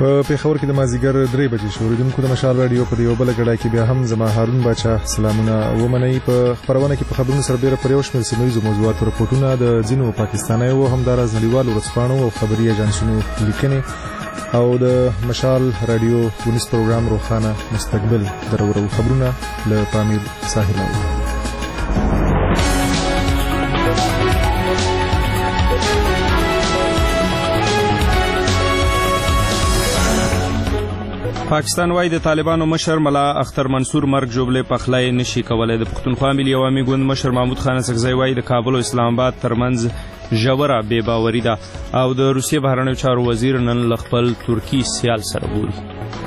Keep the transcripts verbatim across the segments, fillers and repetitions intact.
په پیښور کې د مازیګر درې بجې شو. اوریدونکو د مشال رادیو په یو بل غړای کې بیا هم زما هارون باچا سلامونه ومنئ. په خبرونه کې په خبرونو سره ډېر پر یو شمېر سیمه‌ییزو موضوعاتو رپورټونه د ځینو پاکستانیو او همداراز نړیوالو ورځپاڼو او خبري ایجنسونو لیکنې او د مشال رادیو ونیس پروګرام روخانه مستقبل درورو خبرونه له پامیر ساحل. پاکستان وايي د طالبانو مشر ملا اختر منصور مرګ جوړلې پخلای نشي کولای. د پښتونخوا ملي عوامي ګوند مشر محمود خان سکزی وايي د کابل او اسلام آباد ترمنځ ژوره بې باوري ده او د روسیې بهرنیو چارو وزیر نن له خپل ترکی سیال سره ګوري.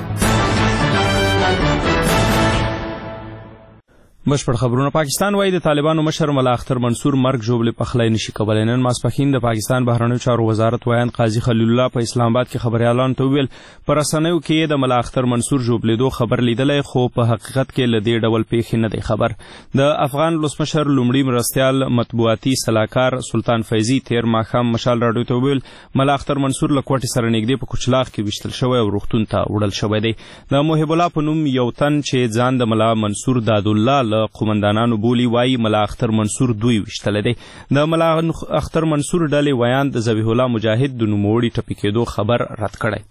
بشپړ خبرونه. پاکستان وايي د طالبانو مشر ملا اختر منصور مرګ جوړلې پخلای نشي کولای. نن ماسپښین د پاکستان بهرنیو چارو وزارت وایان قاضي خلیل الله په اسلام آباد کې خبريالانو ته ویل پر رسنیو کې د ملا اختر منصور جوړلېدو خبر لیدلای خو په حقیقت کې ل دې ډول پیښې نه دی خبر. د افغان ولسمشر لومړي مرستيال مطبوعاتي صلاحکار سلطان فیضي تیر ماښام مشال راډیو ته ویل ملا اختر منصور له کوټې سره نږدې په کوچلاغ کې وشتل شوی او روغتون ته وړل شوی دی. د محب الله په نوم یو تن چې ځان د ملا منصور داد الله قومندانانو بولی وايي ملا اختر منصور دوی وشتل دی. د ملا اختر منصور ډلې ویان د ذبیح الله مجاهد د نوموړي ټپي کېدو خبر رد کړی.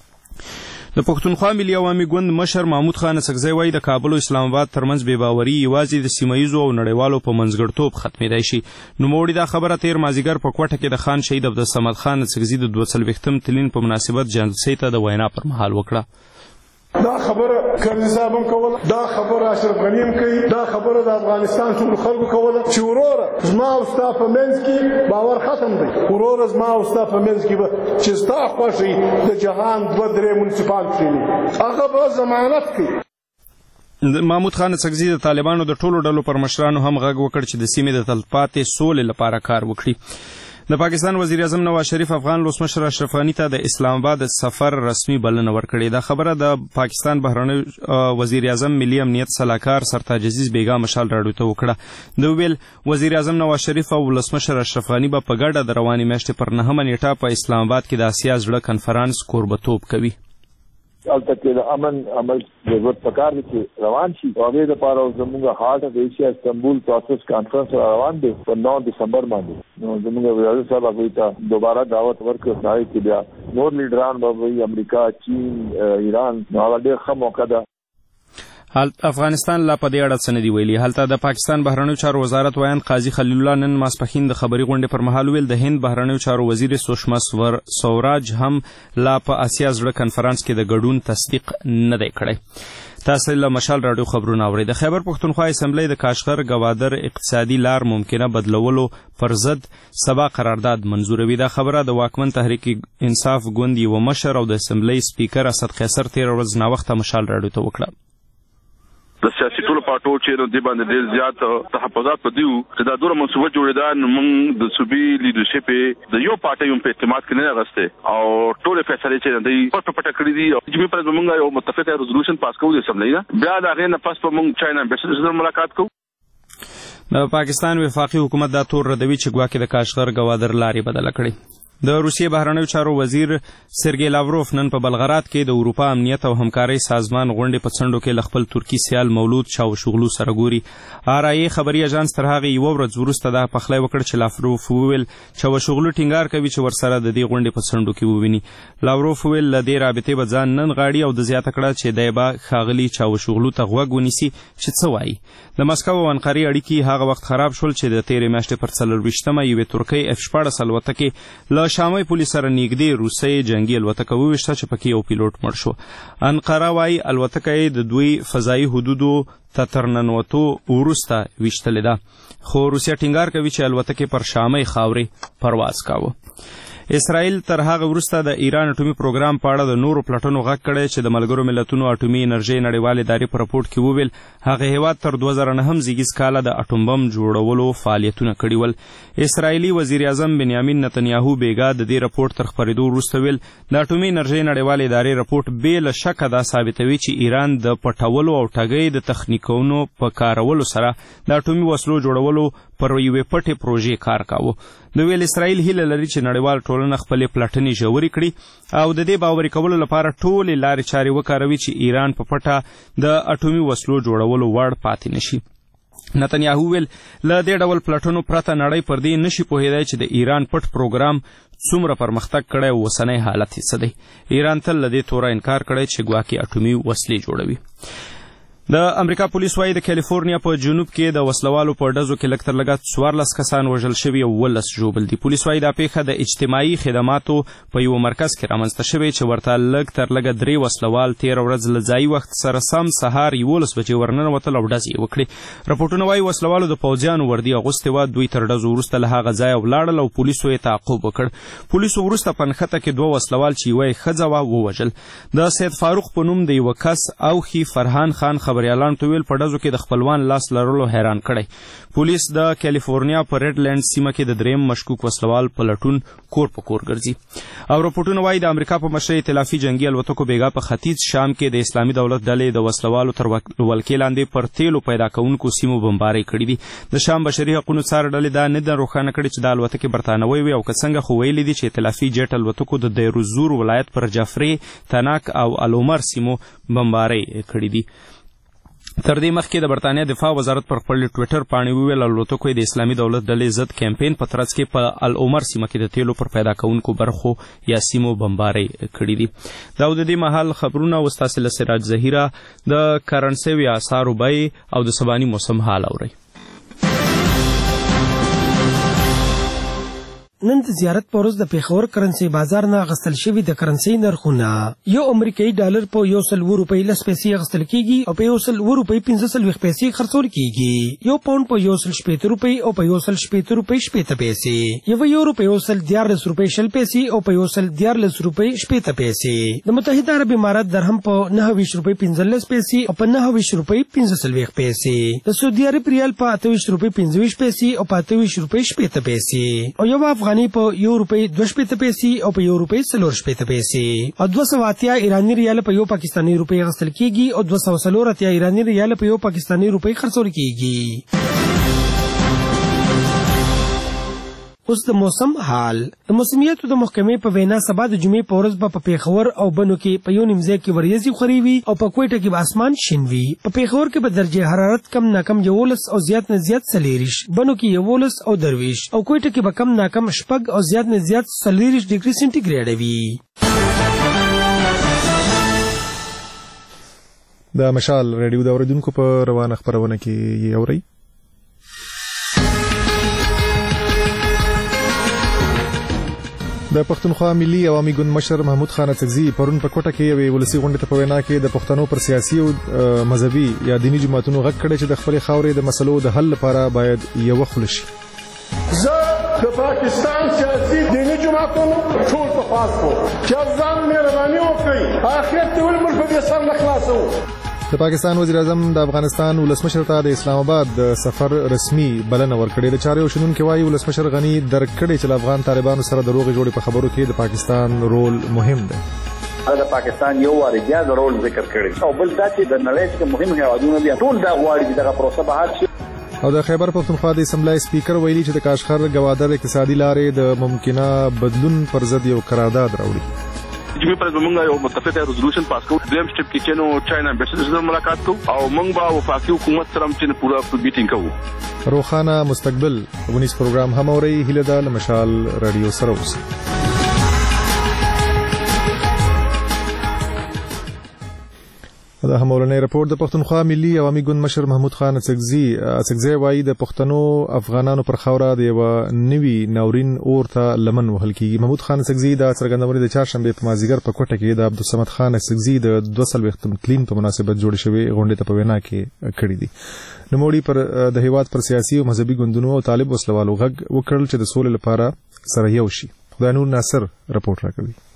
د پښتونخوا ملي عوامي ګوند مشر محمود خان سکزی وايي د کابل او اسلام آباد ترمنځ بې باوري یوازې د سیمه‌ییزو او نړیوالو په منځګړتوب ختمېدای شي. نوموړي دا خبره تیر مازیګر په کوټه کې د خان شهید عبدالصمد خان سکزي د دوه څلوېښتم تلین په مناسبت جلسې ته د وینا پر مهال وکړه. دا خبره کرزي صاحب هم کوله، دا خبره اشرف غني هم کوي، دا خبره د افغانستان ټول خلکو کوله چې وروره زما او ستا په منځ کې باور ختم دی. وروره زما او ستا په منځ کې به چې ستا خوښ د جهان دوه درې منصفان کښېني هغه به ضمانت کوي. محمود خان سکزي د طالبانو د ټولو ډلو پر مشرانو هم غږ وکړ چې د سیمې د تلپاتې سولې لپاره کار وکړي. د پاکستان وزیر اعظم نواز شریف افغان ولسمشر اشرف غني ته د اسلام آباد سفر رسمي بلنه ورکړې. دا خبره د پاکستان بهرنی وزیر اعظم ملي امنیت صلاحکار سرتاج عزیز بیگا مشال راډیو ته وکړه. د ویل وزیر اعظم نواز شریف او ولسمشر اشرف غني به په ګډه د روانې میاشتې پر نهمه نیټه په اسلام آباد کې د آسیا زړه کنفرانس کوربتوب کوي. البته کې د امن عمل ضرورت پکار دی چې روان شي. هغه د پاره زموږ هارت اف ایشیا استنبول پروسس کانفرنس روان دی په نو دسمبر باندې. نو زموږ وزیر صاحب هغه ته دوباره دعوت ورکړ راځي چې بیا نور لیډران به امریکا، چین، ایران نو هغه ډېر ښه موقع ده. افغانستان لا په دې اړه څه نه دی ویلي. هلته د پاکستان بهرنیو چارو وزارت وایان قاضي خلیل الله نن ماسپښین د خبري غونډې پر مهال ویل د هند بهرنیو چارو وزیر سوشما سوراج هم لا په آسیا زړه کنفرانس کې د ګډون تصدیق نه دی کړی. تاسو له مشال راډیو خبرونه اورئ. د خیبر پښتونخوا اسمبلی د کاشغر گوادر اقتصادي لار ممکنه بدلولو پر ضد سبا قرارداد منزوروي. دا خبره د واکمن تحریک انصاف ګوند یو مشر او د اسمبلی سپیکر اسد قیصر تیر ورځ ناوخته مشال راډیو ته وکړه. د سیاسي ټولو پارټو چې نو د باندې ډېر زیات تحفظات پدیو چې دا دوره منصوبه جوړېده نو موږ د صوبې لیډرشپ د یو پارټي هم په اعتماد کې نه غسته او ټول فیصله چې دوی په پټه کړی دي او چې په موږ یو متفقه ریزولوشن پاس کوو د اسمبلی نه بیا دا غي نه پاس په موږ چاینا امبیسډر سره ملاقات کوو. د پاکستان وفاقي حکومت دا تور ردوي چې ګواکې د کاشغر گوادر لارې بدله کړې. د روسیې بهرنیو چارو وزیر سرګی لاوروف نن په بلغراد کې د اروپا امنیت او همکارۍ سازمان غونډې په څنډو کې خپل ترکی سیال مولود چاوشوغلو سره ګوري. آر آی خبري اژانس تر هغه یو ورځ وروسته دا پخلی وکړ چې لاوروف وویل چاوشوغلو ټینګار کوي چې ورسره د دې غونډې په څنډو کې وویني. لاوروف وویل له دې رابطې به ځان نن غاړي او د زیاته کړه چې دی به ښاغلي چاوشوغلو ته غوږ ونیسي چې څه وایي. د مسکو او انقرې اړیکې هغه وخت خراب شول چې د تېرې میاشتې پر څلرویشتمه یوې ترکۍ اف شپاړس الوتکې له شامي پولیس سره نږدې روسۍ جنگي الوتکه وویشته چې پکې یو پیلوټ مړ شو. انقره وايي الوتکه یې د دوی فضایي حدودو ته تر ننوتو وروسته ویشتلې ده خو روسیه ټینګار کوي چې الوتکې پر شامي خاورې پرواز کاوه. اسرائیل تر هغه وروسته د ایران اټومي پروګرام په اړه د نورو پلټنو غږ کړی چې د ملګرو ملتونو اټومي انرژۍ نړیوالې ادارې په رپورټ کې وویل هغه هیواد تر دوه زره نهم زیږیز کاله د اټوم بم جوړولو فعالیتونه کړي ول. اسرائیلي وزیر اعظم بنیامین نتنیاهو بیګا د دې رپورټ تر خپرېدو وروسته ویل د اټومي انرژۍ نړیوالې ادارې رپورټ بې له شکه دا ثابتوي چې ایران د پټولو او ټګۍ د تخنیکونو په کارولو سره د اټومي وسلو جوړولو پر یوې پټې پروژې کار کاوه. د ویل اسرائیل هیله لري چې نړیوال ټولنه خپلې پلټنې ژورې کړي او د دې باوري کولو لپاره ټولې لارې چارې وکاروي چې ایران په پټه د اټومي وسلو جوړولو وړ پاتې نشي. نتنیاهو ویل له دې ډول پلټنو پرته نړۍ پر دې نشي پوهېدای چې د ایران پټ پروګرام څومره پرمختګ کړی او اوسنی حالت یې څه دی. ایران تل له دې توره انکار کړی چې ګواکې اټومي وسلې جوړوي. د امریکا پولیس وايي د کالیفورنیا په جنوب کې د وسلوالو په ډزو کې لږ تر لږه څوارلس کسان وژل شوي او اوولس ژوبل دي. پولیس وايي دا پیښه د اجتماعي خدماتو په یو مرکز کې رامنځته شوې چې ورته لږ تر لږه درې وسلوال تېره ورځ له ځایي وخت سره سم سهار یولس بجې ورننوتل او ډز یې وکړې. راپورټونه وايي وسلوالو د پوځیانو وردي اغوستې وه. دوی تر ډزو وروسته له هغه ځایه ولاړل او پولیسو یې تعقب وکړ. پولیسو وروسته په نښته کې دوه وسلوال چې یوه یې ښځه وه ووژل. د سید فاروق په نوم د یوه کس اوښي فرحان خان خبریالانو ته ویل په ډزو کې د خپلوان لاس لرلو حیران کړی. پولیس د کالیفورنیا په ریډ لینډ سیمه کې د دریم مشکوک وسلوال په لټون کور په کور ګرځي. او راپورټونه وایي د امریکا په مشرۍ ائتلافي جنګي الوتکو بیګا په ختیځ شام کې د اسلامي دولت ډلې د وسلوالو تر ولکې لاندې پر تیلو پیدا کوونکو سیمو بمبارۍ کړي دي. د شام بشري حقونو څار ډلې دا نه ده روښانه کړې چې د الوتکې برطانوي وي او که څنګه خو ویلي دي چې ائتلافي جیټ الوتکو د دیروزور ولایت پر جعفرې تناک او العمر سیمو بمبارۍ کړي دي. تر دې مخکې د برطانیا دفاع وزارت پر خپل ټویټر پاڼې وویل الوتکو د اسلامي دولت ډلې ضد کمپین په ترڅ کې په العمر سیمه کې د تیلو پر پیدا کوونکو برخو یا سیمو بمبارۍ کړي دي. دا د دې مهال خبرونه او ستاسې له سراج ظهیره د کرنسي اسعارو بیې او د سباني موسم حال اورئ. نن د زیارت په ورځ د پېښور کرنسي بازار نه اخیستل شوي د کرنسي نرخونه یو امریکایي ډالر په یو سل اووه روپۍ لس پیسې اخیستل کېږي او په یو سل اووه روپۍ پنځه څلوېښت پیسې خرڅول کېږي. یو پاونډ په یو سل شپېته روپۍ او په یو سل شپېته روپۍ شپېته پیسې. یو یورو په یو سل دیارلس روپۍ شل پیسې او په یو سل دیارلس روپۍ شپېته پیسې. د متحده عرب امارات درهم په نهه ویشت روپۍ پنځلس پیسې او په نهه ویشت روپۍ پنځه څلوېښت پیسې. د سعودي عرب ریال په اته ویشت روپۍ پنځه ویشت پیسې او په اته ویشت روپۍ شپېته پیسې. او یو افغاني په یو روپۍ دوه شپېته پیسې او په یو روپۍ څلور شپېته پیسې. او دوه سوه اتیا ایراني ریال په یو پاکستاني روپۍ اخیستل کېږي او دوه سوه څلور اتیا ایراني ریال په یو پاکستاني روپۍ خرڅول کېږي. اوس د موسم حال. د موسمیاتو د محکمې په وینا سبا د جمعې په ورځ به په پېښور او بنو کې په یو نیم ځای کې وریځې خورې وي او په کوټه کې به اسمان شین وي. په پېښور کې به درجه حرارت کم ناکم یولس او زیات نه زیات څلېرویشت، بنو کې یولس او درویشت او کوټه کې به کم ناکم شپږ او زیات نه زیات څلېرویشت ډګري سینټیګریډ وي. د مشال ریډیو د اوریدونکو په روانه خبرونه کې یې اورئ. د پښتونخوا ملي عوامي ګوند مشر محمود خان اڅکزي پرون په کوټه کې یوې ولسي غونډې ته په وینا کې د پښتنو پر سیاسي او مذهبي یا دیني جماعتونو غږ کړی چې د خپلې خاورې د مسلو د حل لپاره باید یوه خوله شي. زه د پاکستان سیاسي دیني جماعتونو ټول په خواست کوم چې ځان مهرباني وکړي آخر ته ولې موږ په دې سر نه خلاصوو. د پاکستان وزیر اعظم د افغانستان ولسمشر ته د اسلام آباد د سفر رسمي بلنه ورکړې. د چارې شنونکي وایي ولسمشر غني درک کړی چې د افغان طالبانو سره د روغې جوړې په خبرو کې د پاکستان رول مهم دی. د پاکستان یو واري بیا د رول ذکر کړی او بل دا چې د نړۍ کې مهم هیوادونه دي ټول دا غواړي چې دغه پروسه بهر شي. او د خیبر پښتونخوا د اسمبلی سپیکر ویلي چې د کاشغر گوادر اقتصادي لارې د ممکنه بدلون پر ضد یو قرارداد راوړي. جمعې پر موږ یو متفقه ریزولوشن پاس کوو. دویم سټپ کې چې نو چاینا امبیسډر سره ملاقات کوو او موږ به وفاقي حکومت سره چې پورا میټینګ کوو. روخانه مستقبل ونیس پروګرام هم اوري. هیله ده له مشال رادیو سره اوسئ. دا هم ولنې رپورت. د پښتونخوا ملي عوامي ګوند مشر محمود خان اڅکزي اڅکزي وایي د پښتنو افغانانو پر خاوره د یو نوي ناورین اور ته لمن وهل کیږي. محمود خان اڅکزي د څرګندونې د چهارشنبه په مازیګر په کوټه کې د عبدالصمد خان اڅکزي د دوه څلوېښتم کلین په مناسبت جوړ شوی غونډې ته په وینا کې کړې دي. نوموړي پر د هیواد پر سیاسي او مذهبي ګوندونو او طالب وسلوالو غږ وکړل چې د سولې لپاره سره یو شي. خدای نور ناصر رپورت راکوي.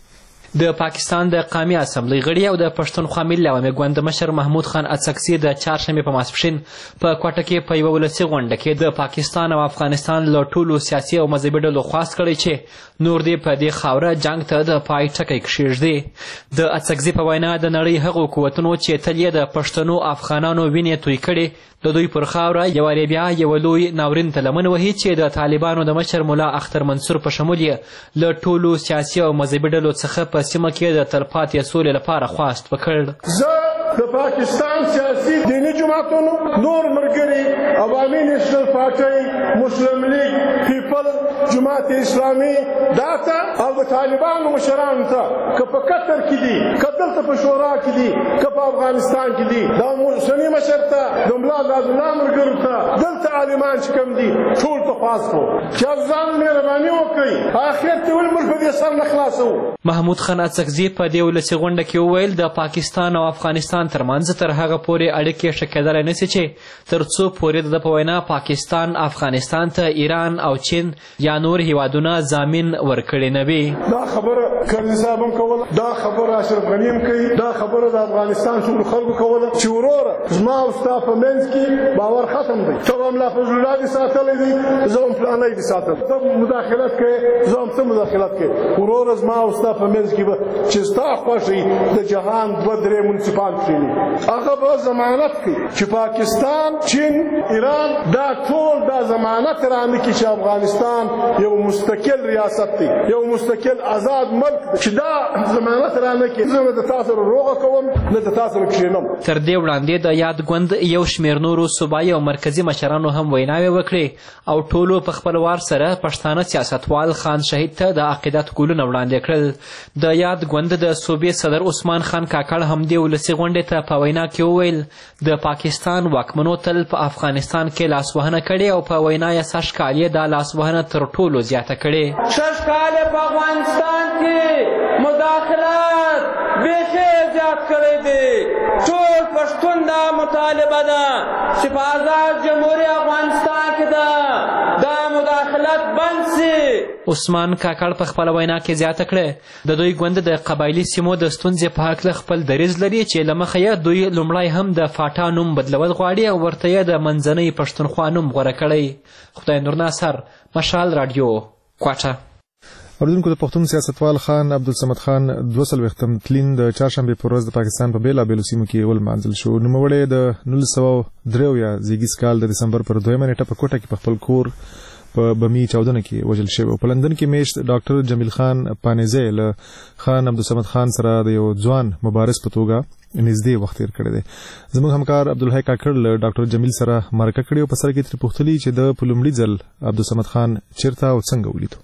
د پاکستان د قومي اسمبلی غړي او د پښتونخوا ملي عوامي ګوند مشر محمود خان اڅکزي د چهارشنبې په ماسپښین په کوټه کې په یوه ولسي غونډه کې د پاکستان او افغانستان له ټولو سیاسي او مذهبي ډلو خواست کړی چې نور دې په دې خاوره جنګ ته د پای ټکی کښېږدي. د اڅکزي په وینا د نړۍ هغو قوتونو چې تل یې د پښتنو افغانانو وینې توی کړې د دوی پر خاوره یوه بیا یوه لوی ناورین ته لمن وهي چې د طالبانو د مشر ملا اختر منصور په شمول یې له ټولو سیاسي او مذهبي ډلو څخه په سیمه کې د تلپاتې سولې لپاره خواست وکړ. زه د پاکستان سیاسي دیني جماعتونو نور ملګري عوامي نیشنل پارټۍ مسلم لیگ پیپل جماعت اسلامي دا ته او د طالبانو مشرانو ته که په قطر کې دي که دلته په شورا کې دي که په افغانستان کې دي دا اوسني مشر ته د ملا عبدالله ملګرو ته دلته عالمان چې کوم دي ټول ته خواست کوو چې ځان مهرباني وکړئ آخر ته ولې موږ په دې سر نه خلاصوو. محمود خان اڅکزي په دې ولسي غونډه کې وویل د پاکستان او افغانستان ترمنځ تر هغه پورې اړیکې ښه کېدلی نه سي چې تر څو پورې د ده په وینا پاکستان افغانستان ته ایران او چین یا نور هیوادونه ضامن ورکړي نه وي. دا خبره کرزي صاحب هم کوله دا خبره اشرف غني هم کوي دا خبره د افغانستان ټولو خلکو کوله چې وروره زما او ستا په منځ کې باور ختم دی. ته هم لا فضل الله دې ساتلی دی زه هم پلانی دې ساتلی ته مداخلت کوې زه هم څه مداخلت کوې وروره زما او ستا په منځ کې به چې ستا خوښ د جهان دوه درې منصفان کښېني هغه به ضمانت کوي چې پاکستان چین ایران دا ټول دا ضمانت رانه کړي چې افغانستان یو مستقل ریاست دی یو مستقل آزاد ملک دی چې دا ضمانت رانه کړي زه نه د تا سره روغه کوم نه د تا سره کښېنم. تر دې وړاندې د یاد ګوند یو شمېر نورو صوبایي او مرکزي مشرانو هم ویناوې وکړې او ټولو په خپل وار سره پښتانه سیاستوال خان شهید ته د عقیدت ګلونه وړاندې کړل. د یاد ګوند د صوبې صدر عثمان خان کاکړ هم دې ولسي غونډې ته په وینا کې وویل د پاکستان واکمنو تل په افغانستان کې لاسوهنه کړې او په وینا یې سږ کال یې دا لاسوهنه تر ټولو زیاته کړې. سږ کال یې په افغانستان کې مداخلات بیخي زیات کړی دی. ټول پښتون دا مطالبه ده چې په آزاد جمهوري افغانستان کې ده دا مداخلت بند سي. عثمان کاکړ په خپله وینا کې زیاته کړه د دوی ګوند د قبایلي سیمو د ستونزې په هکله خپل دریځ لري چې له مخه یې دوی لومړی هم د فاټا نوم بدلول غواړي او ورته یې د منځنۍ پښتونخوا نوم غوره کړی. خدای نور ناصر مشال راډیو کوټه. اوریدونکو د پښتون سیاستوال خان عبدالصمد خان دوه څلوېښتم تلین د چهارشنبې په ورځ د پاکستان په بېلابېلو سیمو کې ولمانځل شو. نوموړی د نولس سوه درې اویا زیږیز کال د دسمبر پر دویمه نیټه په کوټه کې په خپل کور په بمی چاودنه کې وژل شوی. په لندن کې میشت ډاکټر جمیل خان پانیزی له خان عبدالصمد خان سره د یو ځوان مبارز په توګه نږدې وخت تېر کړی دی. زموږ همکار عبدالحی کاکړ له ډاکټر جمیل سره مرکه کړې او په سر کې ترې پوښتلي چې د په لومړي ځل عبدالصمد خان چېرته او څنګه ولیدو.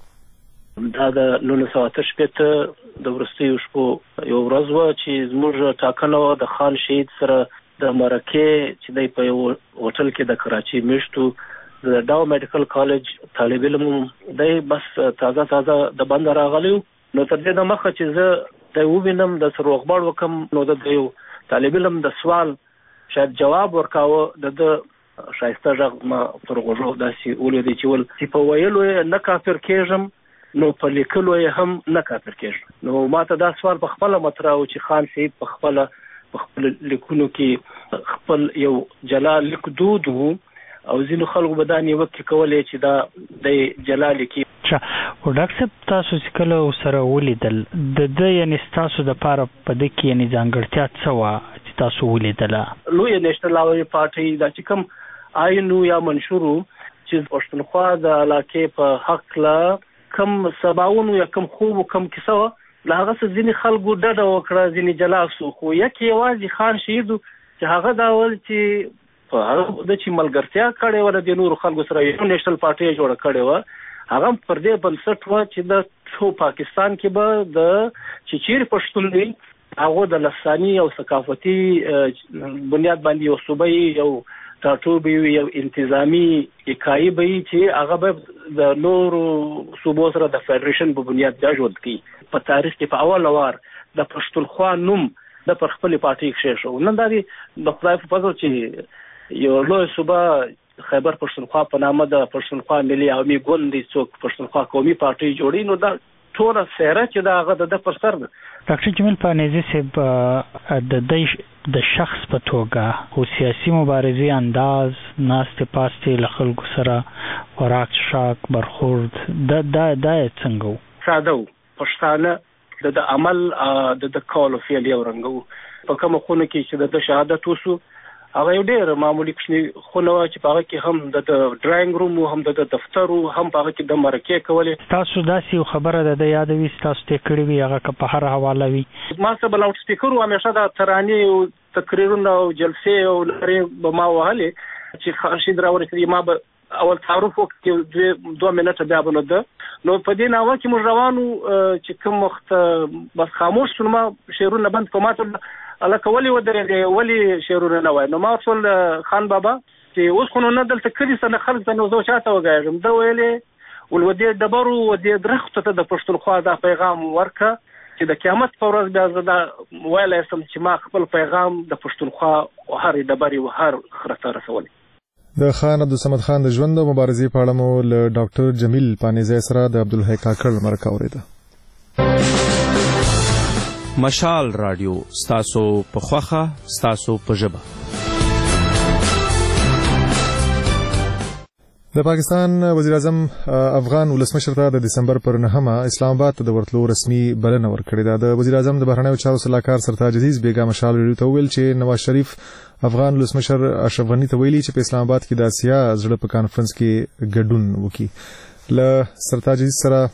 دا د نولس سوه اته شپېته د وروستیو شپو یو ورځ وه چې زموږ ټاکنه وه د خان شهید سره د مرکې چې دی په یو هوټل کې د کراچۍ میشتو د ډاو میډیکل کالج طالب علم دی بس تازه تازه د بنده راغلی و. نو تر دې د مخه چې زه دی ووینم د سر روغبړ وکم نو د یو طالب علم د سوال شاید جواب ورکاوه د ده ښایسته غږ ما پر غوږو داسې ولیدی چې ول چې په ویلو یې نه کافر کېږم نو په لیکلو یې هم نه کافر کېږم. نو ما ته دا سوال په خپله مطرح و چې خان شهید په خپله په خپل لیکونو کې خپل یو جلا لیک دود و او ځینو خلکو به دا نیوکې کولې چې دا د جلا لیکي. او ډاکټر صاحب تاسو چې کله سره ولیدل د ده یعنې ستاسو دپاره په ده کې یعنې ځانګړتیا څه وه چې تاسو ولیدله؟ لویه نیشنل عوامي پارټۍ دا چې کوم آیین یا منشور چې پښتونخوا د علاقې په هکله کم سباونو یا کم خوب و کم کیسه وه له هغه څه ځینې خلکو ډډه وکړه ځینې جلا سو خو یک یوازې خان شهید چې هغه دا ول چې په هغه د چې ملګرتیا کړې وه د نورو خلکو سره یو نیشنل پارټۍ جوړه کړې وه هغه پر دې بنسټ وه چې د ټول پاکستان کې به د چې چیرې پښتون وي هغه د لساني او ثقافتي بنیاد باندې یو صوبه یو ټاټوبي یو انتظامی اکایي به چې هغه به د نورو صوبو سره د فدریشن په بنیاد بیا ژوند کوي. په تاریخ کې په اول وار د پښتونخوا نوم د پر خپلې پارټۍ کښې شو. نن دا د خدای په فضل چې یو لویه صوبه خیبر پښتونخوا په نامه د پښتونخوا ملي عوامي ګوند دی څوک پښتونخوا قومي پارټۍ جوړوي نو دا ټوله څهره چې د هغه د پر سر ده. ډاکټر جمیل پانیزي صاحب د د شخص په توګه او سیاسي مبارزې انداز ناستې پاستې له خلکو سره خوراک څښاک برخورد دا دا دا څنګه و؟ ساده و. پښتانه د عمل د کول او فعل یو رنګ و. په کومه خونه کې چې د شهادت وسو هغه یو ډېر معمولي کوچني خونه وه چې په هغه کې هم د ډراینګ روم و هم د دفتر و هم په هغه کې د مرکې کولې. تاسو داسې یو خبره د ده یادوي چې تاسو ته یې کړې وي هغه که په هر حواله وي؟ ما سره به لاوډ سپیکر و همیشه دا ترانې او تقریرونه او جلسې او نارې به ما وهلې چې خورشید راورسېدي ما به اول تعارف وکړي دوه منټه بیا به نو ده نو په دې ناوه کې موږ روان وو چې کوم وخت بس خاموش شو ما شعرونه بند کړو. ما ته الکه ولې ودرېږې ولې شعرونه نه وایي؟ نو ما ورته خان بابا چې اوس خو نو نه دلته کلي څه نه خلک ته نو زه چا ته وګاږم؟ ده ویلې ول ودې ډبرو ودې درختو ته د پښتونخوا دا پیغام ورکه چې د قیامت په ورځ بیا زه دا ویلی سم چې ما خپل پیغام د پښتونخوا هرې ډبرې و هر خره ته رسولی. د خان عبدالصمد خان د ژوند او مبارزې په اړه مو له ډاکټر جمیل پانیزی سره د عبدالحی کاکړ مرکه اورېده. مشال رادیو ستاسو په خوښه ستاسو په ژبه. د پاکستان وزیر اعظم افغان ولسمشر ته د دسمبر پر نهمه اسلام آباد ته د ورتلو رسمي بلنه ورکړې ده. د وزیر اعظم د بهرنیو چارو سلاکار سرتاج عزیز بیګا مشال رادیو ته وویل چې نواز شریف افغان ولسمشر اشرف غني ته ویلي چې په اسلام آباد کې د اسیا زړه په کانفرنس کې ګډون وکړي. له سرتاج عزیز سره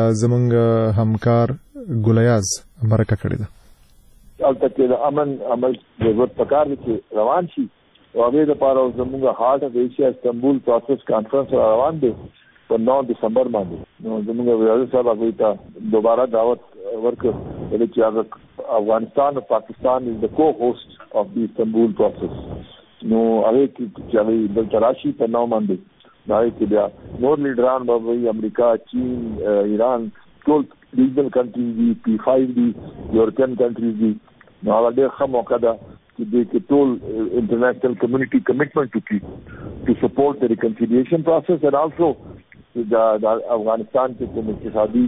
زموږ همکار ګولیاز مرکه کړې ده. البته کې د امن عمل ضرورت پکار دی چې روان شي او هغه د پاره زموږ هارت اف ایشیا استنبول پروسس کانفرنس روان دی په نو دسمبر باندې. نو زموږ وزیر صاحب هغه ته دوباره دعوت ورکړ چې هغه افغانستان او پاکستان از د کو هوست اف دی استنبول پروسس. نو هغه چې هغه د تراشي په نو باندې دا چې بیا نور لیډران به امریکا چین ایران ټول regional countries دی پی فائیو دی یورپین countries دی نو هغه ډېر ښه موقع ده چې دوی کې ټول international community commitment to keep to support the reconciliation process and also د افغانستان کې کوم اقتصادي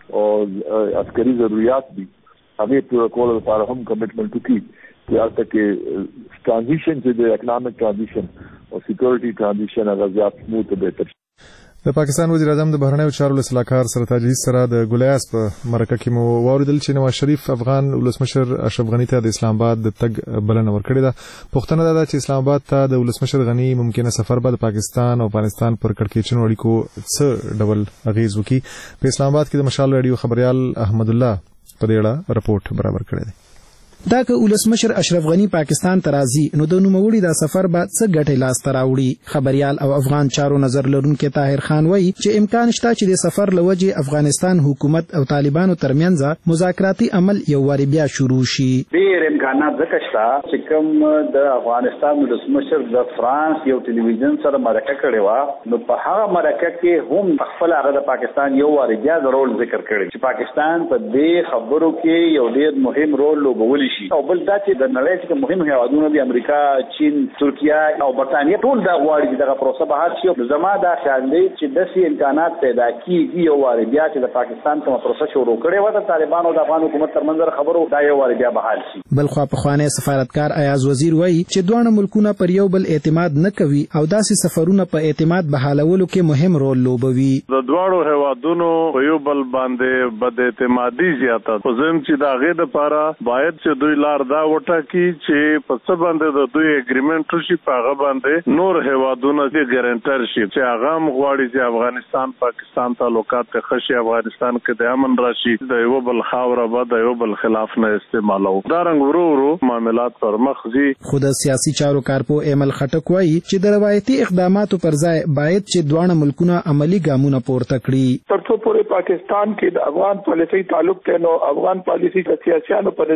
او عسکري ضرورت دي هغه پوره کولو لپاره هم commitment to keep چې هلته کې transition چې د economic transition او security transition هغه زیات smooth او بهتر. د پاکستان وزیر اعظم د بهرنیو چارو له سلاکار سرتاج عزیز سره د ګولیاس په مرکه کې مو واوریدل چې نواز شریف افغان ولسمشر اشرف غني ته د اسلام آباد د تګ بلنه ورکړې ده. پوښتنه ده چې اسلام آباد ته د ولسمشر غني ممکنه سفر به د پاکستان او افغانستان پر کړکېچنو اړیکو څه ډول اغیز وکړي. په اسلام آباد کې د مشال رادیو خبريال احمد الله په دې اړه رپورټ برابر کړی دی. دا که ولسمشر اشرف غني پاکستان ته راځي نو د نوموړي دا سفر به څه ګټې لاس ته راوړي. خبريال او افغان چارو نظر لرونکي طاهر خان وایي چې امکان شته چې د سفر لوجې افغانستان حکومت او طالبانو ترمنځ مذاکراتي عمل یو واری بیا شروع شي. ډېر امکانات ځکه شته چې کوم د افغانستان ولسمشر د فرانس یو ټلویزیون سره مرکه کړې وه نو په هغه مرکه کې هم خپل هغه د پاکستان یو واری بیا د رول ذکر کړی چې پاکستان په دې خبرو کې یو ډېر مهم رول لوبولی او بل دا چې د نړۍ څخه مهم هیوادونه دي امریکا چین ترکیه او برتانیې ټول دا غواړي چې دغه پروسه به هر شي. زما دا خیال دی چې داسې امکانات پیدا کیږي یو واري بیا چې د پاکستان کومه پروسه شروع کړې وه د طالبانو او د افغان حکومت ترمنځ خبرو دا یو واري بیا بحال شي. بلخوا پخوانی سفارتکار ایاز وزیر وایي چې دواړه ملکونه پر یو بل اعتماد نه کوي او داسې سفرونه په اعتماد بحالولو کې مهم رول لوبوي. د دواړو هیوادونو په یو بل باندې بد اعتمادي زیاته خو زم چې دا غي د لپاره باید چې دوی لار دا وټاکي چې په څه باندې د دوی اګریمنت وشي په هغه باندې نور هیوادونه دې ګارانټر شي چې هغه مغواړي چې افغانستان پاکستان تعلقات ته خشي افغانستان کې د امن راشي د یو بل خاوره به د یو بل خلاف نه استعمالو دا رنګ ورو ورو معاملات پر مخ ځي. خود سیاسي چارو کارپو ایمل خټک وایي چې د روایتي اقداماتو پر ځای باید چې دواړه ملکونه عملی ګامونه پورته کړي. ترڅو پورې پاکستان کې د افغان پالیسي تعلق ته نو افغان پالیسي د سیاسيانو په نسبت فوج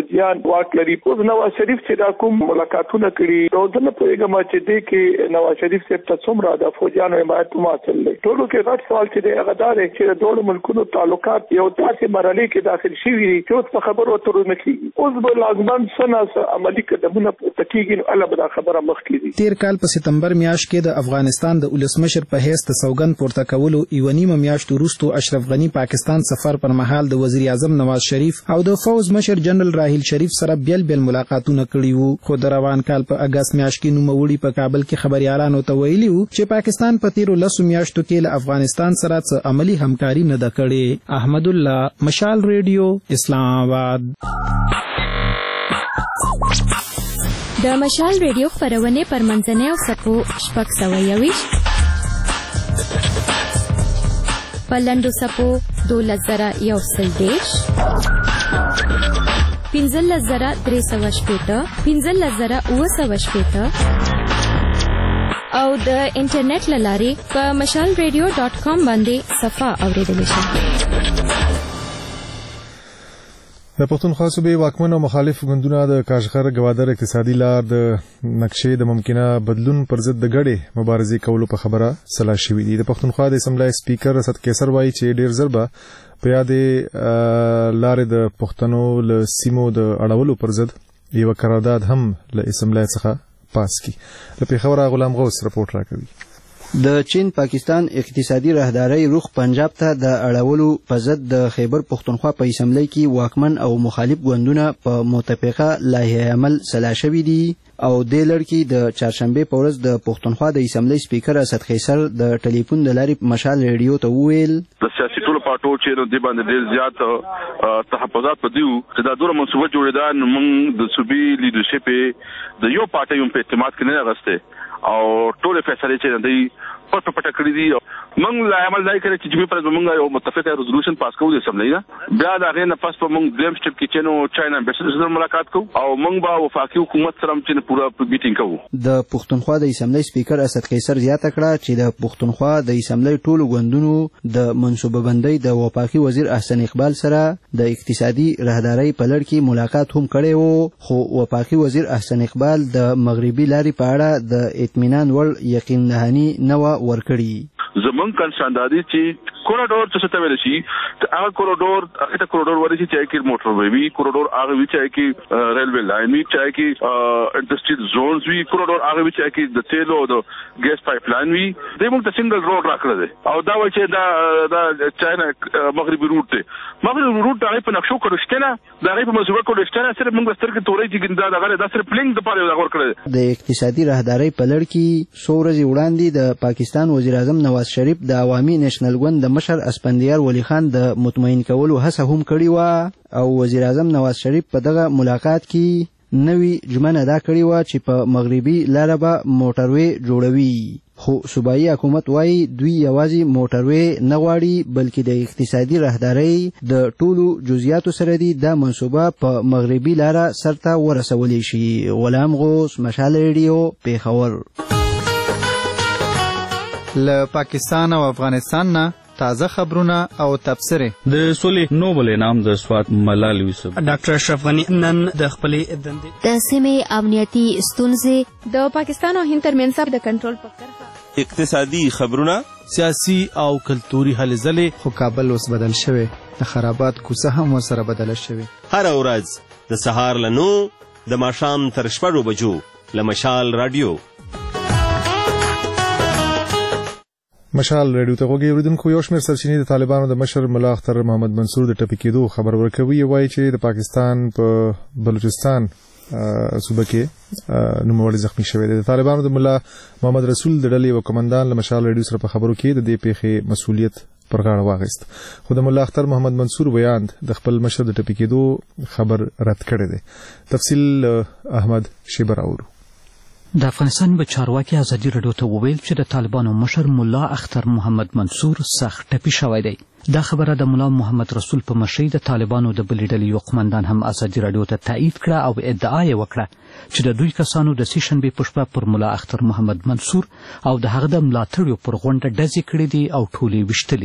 فوجیان واک لري. اوس نواز شریف چې دا کوم ملاقاتونه کړي او زه نه پوهېږم چې دې کې نواز شریف صاحب ته څومره د فوجیانو حمایت حاصل دی. ټولو کې غټ سوال چې دی هغه دا دی چې د دواړو ملکونو تعلقات یو داسې مرحلې کې داخل شوي دي چې اوس په خبرو اترو نه کېږي. اوس به لازماً څه نه عملي قدمونه پورته کېږي نو هله به دا خبره مخکې ځي. تیر کال په سپتمبر میاشت کې د افغانستان د ولسمشر په حیث د سوګند پورته کولو یوه نیمه میاشت وروسته اشرف غني پاکستان سفر پر مهال د وزیر اعظم نواز شریف او د فوز مشر جنرال راحیل شریف سره بیل بیل ملاقاتونه کړي وو. خو د روان کال په اگست میاشت کې نوموړي په کابل کې خبريالانو ته ویلي وو چې پاکستان په تیرو لسو میاشتو کې له افغانستان سره څه عملی همکاري نه ده کړې. احمد الله، مشال ریډیو، اسلام آباد. د مشال ریډیو خپرونې پر منځنۍ او سپو شپږ سوه یویشت په لنډو څپو دولس زره یو سل دېرش پنځلس زره درې سوه شپېته پنځلس زره اووه سوه شپېته او د انټرنیټ له لارې په مشال ریډیو ډاټ کام باندې صفحه اورېدلی شئ. د پښتونخوا صوبې واکمن او مخالف ګوندونه د کاشغر ګوادر اقتصادي لار د نقشې د ممکنه بدلون پر ضد د ګډې مبارزې کولو په خبره سلا شوي دي. د پښتونخوا د اسمبلی سپیکر اسد قیصر وایي چې ډېر ژر به په یادې لارې د پښتنو له سیمو د اړولو پر ضد یوه قرارداد هم له اسمبلی څخه پاس کی. له پېښوره غلام غوث رپورټ راکوي. د چین پاکستان اقتصادي راهدارۍ رخ پنجاب ته د اړولو په ضد د خیبر پښتونخوا په اسمبلی کې واکمن او مخالف ګوندونه په متفقه لایحه عمل سلا شوي دي او دې لړ کې د چهارشنبې په ورځ د پښتونخوا د اسمبلی سپیکر اسد قیصر د ټلیفون د لارې مشال ریډیو ته وویل د سیاسي ټولو پارټو چې د باندې ډېر زیات تحفظات پدیو چې دا دوره منصوبه جوړېده نو موږ د صوبې لیډرشپ د یو پارټي په اعتماد کې نه غسته او ټول فیصله چې دی پټ پټ کړی دي. موږ لا عمل دای کړی چې جمی پر موږ یو متفقه ریزولوشن پاس کوو د اسمبلی نه. بیا دا غي نه پاس په موږ دیم سټپ کې چې نو چاینا امبیسډر سره ملاقات کوو او موږ به وفاقي حکومت سره چې پورا میټینګ کوو. د پښتونخوا د اسمبلی سپیکر اسد قیصر زیاته کړه چې د پښتونخوا د اسمبلی ټولو ګوندونو د منصوبه بندۍ د وفاقي وزیر احسن اقبال سره د اقتصادي راهدارۍ په لړ کې ملاقات هم کړی وو، خو وفاقي وزیر احسن اقبال د مغربي لارې په اړه د اطمینان وړ یقین دهاني نه ورکړي. زمون کنساندادي چې کوریډور څه ته ویل شي هغه کوریډور هغه ته کوریډور ورسي چې کې موټر وي کوریډور هغه وی چې کې ریلوی لاین وی چې کې انډستریل زونز وی کوریډور هغه وی چې کې د تیلو او د ګیس پایپ لاین وی د موږ ته سنگل روډ راکړل دي او دا و چې دا دا چاینا مغربي روټ ته مغربي روټ هغه په نقشو کړشته نه دا هغه په مسوبه کړشته نه سره موږ سترګې تورې چې ګندا دا غره دا سره پلینګ د پاره دا ور کړل. د اقتصادي راهدارۍ په لړ کې سورزي وړاندې د پاکستان وزیر اعظم نواز شریف د عوامي نېشنل ګوند د مشر اسپندیار ولی خان د مطمئن کولو هڅه هم کړې و او وزیر اعظم نواز شریف په دغه ملاقات کې نوې ژمنه ادا کړې و چې په مغربي لاره به موټروي جوړوي، خو صوبایي حکومت وایي دوی یوازې موټروي نه غواړي بلکې د اقتصادي راهدارۍ د ټولو جزئیاتو سره دي دا منصوبه په مغربي لاره سرته ورسولی شي. غلام غوث، مشال ریډیو، پیښور. له پاکستان او افغانستان نه تازه خبرونه او تبصره. د سولې نوبل انعام د سوات ملال یوسف ډاکټر اشرف غنی نن د خپلې دندې د سیمې امنیتي ستونزې د پاکستان او هند ترمنځ د کنټرول په کرښه اقتصادي خبرونه سیاسي او کلتوري هلې ځلې. خو کابل اوس بدل شوی، د خرابات کوڅه هم ورسره بدله شوې. هره ورځ د سهار له نو د ماښام تر شپږو بجو له مشال رادیو مشال ریډیو ته غوږی اوریدونکو یو شمېر سرچینې د طالبانو د مشر ملا اختر محمد منصور د ټپي کېدو خبر ورکوي. وایي چې د پاکستان په بلوچستان صوبه کې نوموړی زخمی شوی دی. د طالبانو د ملا محمد رسول د ډلې یو کمانډان له مشال ریډیو سره په خبرو کې د دې پیښې مسؤلیت پر غاړه واخیست، خو د ملا اختر محمد منصور ویاند د خپل مشر د ټپي کېدو خبر رد کړی دی. تفصیل احمد شیبر اورو. د افغانستان به چارواکي ازادي راډیو ته وویل چې د طالبانو مشر ملا اختر محمد منصور سخت ټپي شوی دی. دا خبره د ملا محمد رسول په مشرۍ د طالبانو د بلې ډلې یو قمندان هم ازادي راډیو ته تایید کړه او ادعا یې وکړه چې د دوی کسانو د سې شنبې په شپه پر ملا اختر محمد منصور او د هغه د ملاتړیو پر غونډه ډزې کړې دي او ټول یې ویشتلي دي.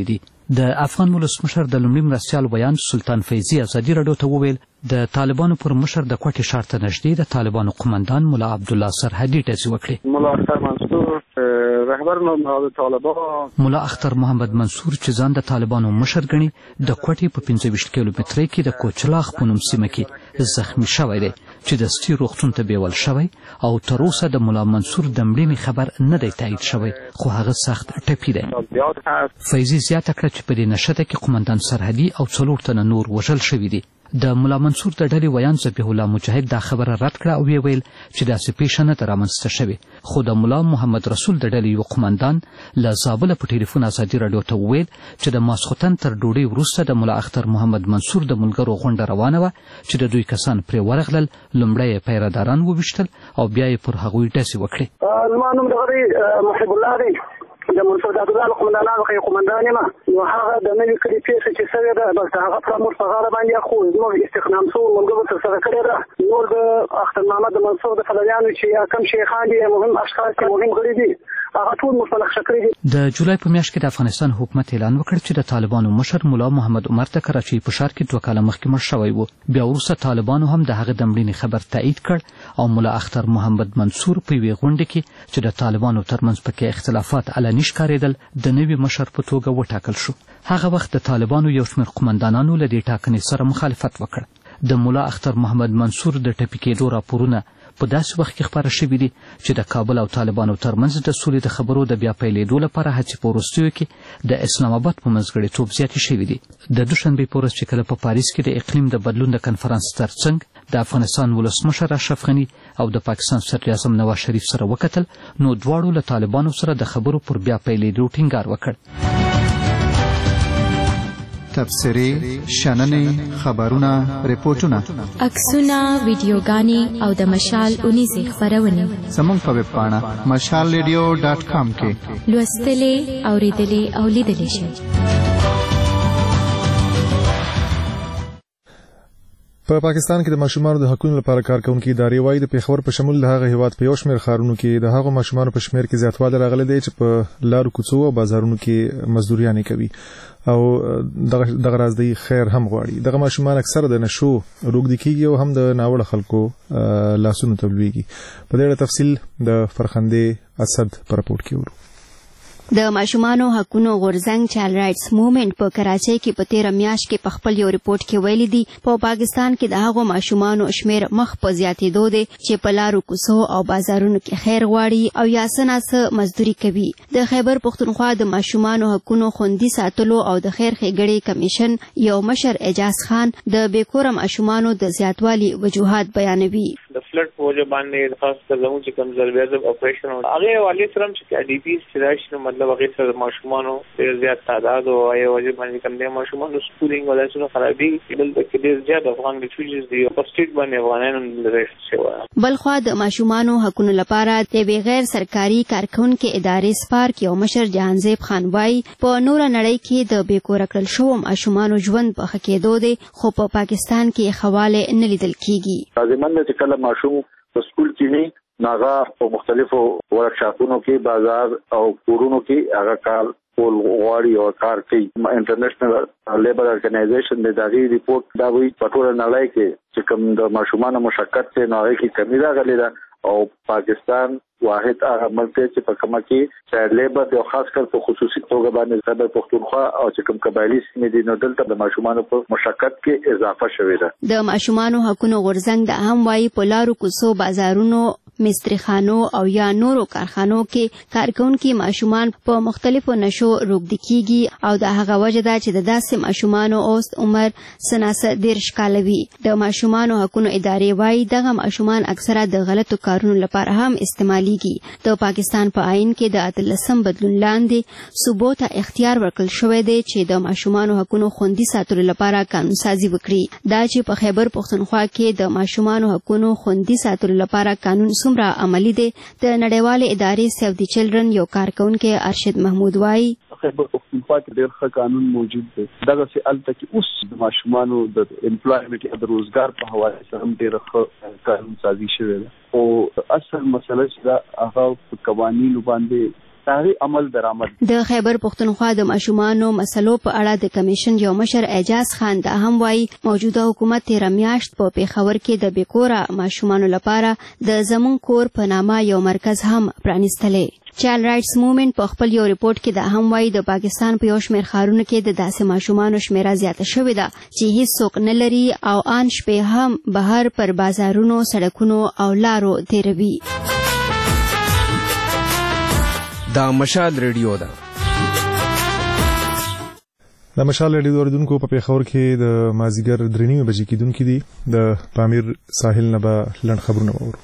د افغان ولسمشر د لومړي مرستیال ویاند سلطان فیضي ازادي راډیو ته وویل د طالبانو پر مشر د کوټې ښار ته نږدې د طالبانو قمندان ملا عبدالله سرحدي ډزې وکړې. ملا اختر منصور رهبر نهاد طالبان ملا اختر محمد منصور چې ځان د طالبانو مشر ګڼي د کوټې په پنځه ویشت کیلومترۍ کې د کوچلاغ په نوم سیمه کې زخمي شوی دی چې د سټي روغتون ته بیول شوی او تر اوسه د ملا منصور د مړینې خبر نه دی تایید شوی خو هغه سخت ټپي دی. فیضي زیاته کړه چې په دې نښته کې قمندان سرحدي او څلور تنه نور وژل شوي دي. د ملا منصور د ډلې ویاند ذبیح الله مجاهد دا خبره رد کړه او ویې ویل چې داسې پیښه نه ده رامنځته شوې خو د ملا محمد رسول د ډلې یو قمندان له زابله په ټلیفون ازادي راډیو ته وویل چې د ماسخوتن تر ډوډۍ وروسته د ملا اختر محمد منصور د ملګرو غونډه روانه وه چې د دوی کسان پرې ورغلل لومړی یې پیرهداران وویشتل او بیا یې پر هغوی ډزې وکړې. زما نوم دغه محب الله دی د منصور د عبدالله قمندانانو څخه یو قمندان یم نو هغه د نوې کلي پیښه چې شوې ده بس د هغه فراموش په غاړه باندې خو زموږ استخدام شوو ملګرو ترسره کړې ده. نور د اختر محمد منصور د پلویانو چې کوم شیخان دي مهم اشخاص دي مهم غړي دي هغه ټول موږ په نقشه کړي دي. د جولای په میاشت کې د افغانستان حکومت اعلان وکړ چې د طالبانو مشر ملا محمد عمر د کراچۍ په ښار کې دوه کاله مخکې مړ شوی و. بیا وروسته طالبانو هم د هغه د مړینې خبر تایید کړ او ملا اختر محمد منصور په یوې غونډه کې چې د طالبانو ترمنځ پکې اختلافات علني ښکارېدل د نوي مشر په توګه وټاکل شو. هغه وخت د طالبانو یو شمېر قمندانانو له دې ټاکنې سره مخالفت وکړ. د ملا اختر محمد منصور د ټپي کېدو راپورونه په داسې وخت کې خپاره شوي دي چې د کابل او طالبانو ترمنځ د سولې د خبرو د بیا پیلېدو لپاره هڅې په وروستیو کې د اسلام آباد په منځګړیتوب زیاتې شوي دي. د دوشنبې په ورځ چې کله په پاریس کې د اقلیم د بدلون د کنفرانس ترڅنګ د افغانستان ولسمشر اشرف غني او د پاکستان صدراعظم نواز شریف سره وکتل نو دواړو له طالبانو سره د خبرو پر بیا پیلېدو ټینګار وکړ. تبصرې، شننې، خبرونه، ریپورټونه، عکسونه، ویډیوګانې او د مشال اونیزې خپرونې زموږ په ویب پاڼه مشال ریډیو ډاټ کام کې لوستلې، اورېدلې او لیدلې شئ. په پاکستان کې د ماشومانو د حقوقو لپاره کارکونکي ادارې وايي د پیښور په شمول د هغه هیواد په یو شمېر ښارونو کې د هغو ماشومانو په شمېر کې زیاتوالی راغلی دی چې په لارو کوڅو او بازارونو کې مزدوریانې کوي او دغه راز دی خیر هم غواړي. دغه ماشومان اکثره د نشو روږدي کېږي او هم د ناوړه خلکو لاسونو ته لویږي. په دې اړه تفصیل د فرخندې اسد په راپورټ کې ورو. د ماشومانو حقوقو غورځنګ چایلډ رائټس موومېنټ په کراچۍ کې په تیره میاشت کې په خپل یو ریپورت کې ویلي دي په پاکستان کې د هغو ماشومانو شمیر مخ په زیاتېدو دی چې په لارو کوڅو او بازارونو کې خیر غواړي او یا څه نه څه مزدوري کوي. د خیبر پښتونخوا د ماشومانو حقوقو خوندي ساتلو او د خیر ښېګړې کمیشن یو مشر اعجاز خان د بېکوره ماشومانو د زیاتوالي وجوهات بیانوي. د فلډ په وجه باندې خاص کر زموږ چې کوم ضربیازب اپریشن هغه حوالې سره هم چې ډي پی چې راشي نو مطلب هغه سره ماشومانو ډېر زیات تعداد او هغه وجه باندې کوم د ماشومانو سکولینګ ولایتونو خرابي دلته کې ډېر زیات افغان ریفیوجیز دي په سټیټ باندې افغانانو ريشت شوی. بلخوا د ماشومانو حقوقو لپاره د بغیر سرکاري کارکونکو ادارې سپارک یو مشر جهانزیب خان وايي په نور نړۍ کې د بیکوره کړل شو ماشومانو ژوند په ښه کېدو دی خو په پاکستان کې حواله نه لیدل کیږي. لازمن چې کله ماشوم په سکول کې وي ناغه په مختلفو ورکشاپونو کې بازار او کورونو کې هغه کار کول غواړي او کار کوي. انټرنیشنل لیبر ارګنایزیشن د دغه ریپورت دا وایي په ټول نړۍ کې چې کوم د ماشومانو مشکل ته ناغه کې کمی راغلي ده او پاکستان واحد هغه ملک چې په کومه کې چایلډ لیبر او خاص کر په خصوصي توګه باندې خیبر پښتونخوا او چې کوم قبایلی سیمې دي نو دلته د ماشومانو په مشکل کې اضافه شوې ده. د ماشومانو حقوقو غورځنګ د هم وايي په لارو کوڅو بازارونو مستریخانو او یا نورو کارخانو کې کارکونکي ماشومان په مختلفو نشو روږدي کیږي او د هغه وجه ده چې د داسې ماشومانو اوس عمر سناسه دېرش کاله وي. د ماشومانو حقوقو ادارې وايي دغه ماشومان اکثره د غلطو کارونو لپاره هم استعماليږي. د پاکستان په آئین کې د اتلسم بدلون لاندې صوبو ته اختیار ورکړل شوی دی چې د ماشومانو حقوقو خوندي ساتلو لپاره قانون سازي وکړي. دا چې په خیبر پښتونخوا کې د ماشومانو حقوقو خوندي ساتلو لپاره قانون څومره عملي دی د نړیوالې ادارې سیو دی چلډرن یو کارکونکي ارشد محمود وايي خیبر پښتونخوا کې ډېر ښه قانون موجود دی. دغه چې الته کې اوس د ماشومانو د امپلایمنت یا د روزګار په حواله سره هم ډېر ښه قانون سازي شوی دی او اصل مسله چې دا هغه په قوانینو باندې هغه عمل درآمد. د خیبر پښتونخوا د ماشومانو مسلو په اړه د کمیشن یو مشر اعجاز خان دا هم وایي موجوده حکومت تیر میاشت په پیښور کې د بیکوره ماشومانو لپاره د زمون کور په نامه یو مرکز هم پرانیستلی. چایلډ رائټس موومېنټ په خپل یو ریپورت کې دا هم وایي د پاکستان په یو شمېر ښارونو کې د داسې ماشومانو شمېره زیاته شوې ده چې هیڅوک نه لري او آن شپې هم بهر پر بازارونو سړکونو او لارو تیروي. دا مشال ریډیو ده. د مشال ریډیو اوریدونکو په پیښور کې د مازیګر درې نیمې بجې کېدونکي دي. د پامیر ساحل نه به لنډ خبرونه واورو.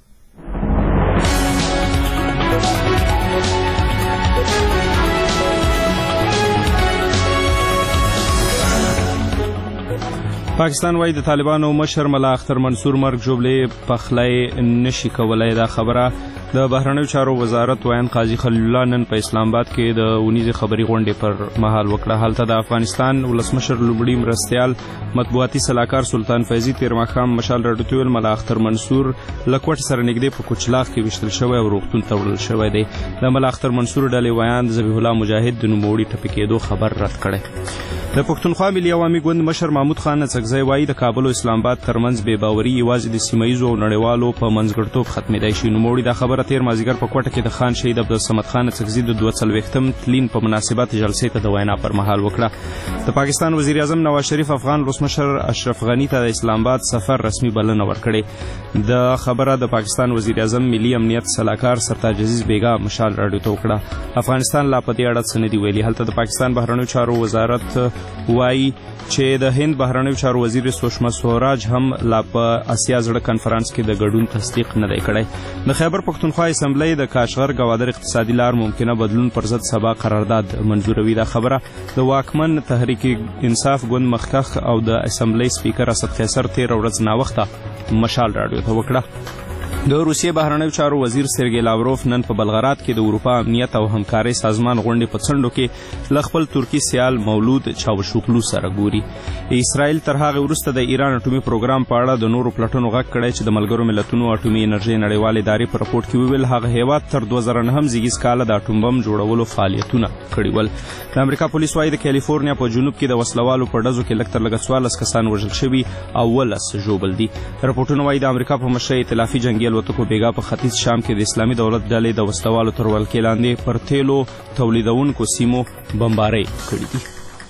پاکستان وايي د طالبانو مشر ملا اختر منصور مرګ جوړلې پخلی نشي کولای. دا خبره د بهرنیو چارو وزارت وایي قاضي خلیل الله نن په اسلام آباد کې د اونیزې خبري غونډې پر مهال وکړه. هلته د افغانستان ولسمشر لومړي مرستیال مطبوعاتي سلاکار سلطان فیضي تیر ماښام مشال راډیو ته ویل ملا اختر منصور له کوټې سره نږدې په کوچلاغ کې ویشتل شوی او روغتون ته وړل شوی دی. د ملا اختر منصور ډلې ویان د ذبیح الله مجاهد د نوموړي ټپي کېدو خبر رد کړی. د پښتونخوا ملي عوامي ګوند مشر محمود خان نڅکزی وایي د کابل او اسلام آباد ترمنځ بې باوري یوازې د سیمه ییزو او نړیوالو په منځګړیتوب ختمېدای شي. نوموړي دا خبره تیر مازدیګر په کوټه کې د خان شهید عبدالصمد خان نڅکزي د دوه څلوېښتم تلین په مناسبت جلسې ته د وینا پر مهال وکړه. د پاکستان وزیر اعظم نواز شریف افغان ولسمشر اشرف غني ته د اسلام آباد سفر رسمي بلنه ورکړې. د خبره د پاکستان وزیر اعظم ملي امنیت سلاکار سرتاج عزیز بیگا مشال راډیو ته وکړه. افغانستان لا په دې اړه څه نه دي ویلي. هلته د پاکستان بهرنیو چارو وزارت وایي چې د هند بهرنیو چارو وزیر سوشما سوراج هم لا په اسیا زړه کنفرانس کې د ګډون تصدیق نه دی کړی. د خیبر پښتونخوا اسمبلی د کاشغر ګوادر اقتصادي لار ممکنه بدلون پر ضد سبا قرارداد منظوروي. دا خبره د واکمن تحریک انصاف ګوند مخکخ او د اسمبلی سپیکر اسد قیصر تیر ورځ ناوخته مشال راډیو ته وکړه. د روسیې بهرنیو چارو وزیر سرګی لاوروف نن په بلغراد کې د اروپا امنیت او همکارۍ سازمان غونډې په څنډو کې له خپل ترکي سیال مولود چاوشوغلو سره ګوري. اسرائیل تر هغه وروسته د ایران اټومي پروګرام په اړه د نورو پلټنو غږ کړی چې د ملګرو ملتونو اټومي انرژۍ نړیوالې ادارې په رپورټ کې وویل هغه هیواد تر دوه زره نهم زیږیز کاله د اټوم بم جوړولو فعالیتونه کړي ول. د امریکا پولیس وايي د کالیفورنیا په جنوب کې د وسلوالو په ډزو کې لږ تر لږه څوارلس کسان وژل شوي او ولس ژوبل دي. رپورټونه وايي د امریکا په مشرۍ ائتلافي جنګي الوتکو بیګا په ختیځ شام کې د اسلامي دولت ډلې د وسلوالو تر ولکې لاندې پر تیلو تولیدونکو سیمو بمبارۍ کړې دي.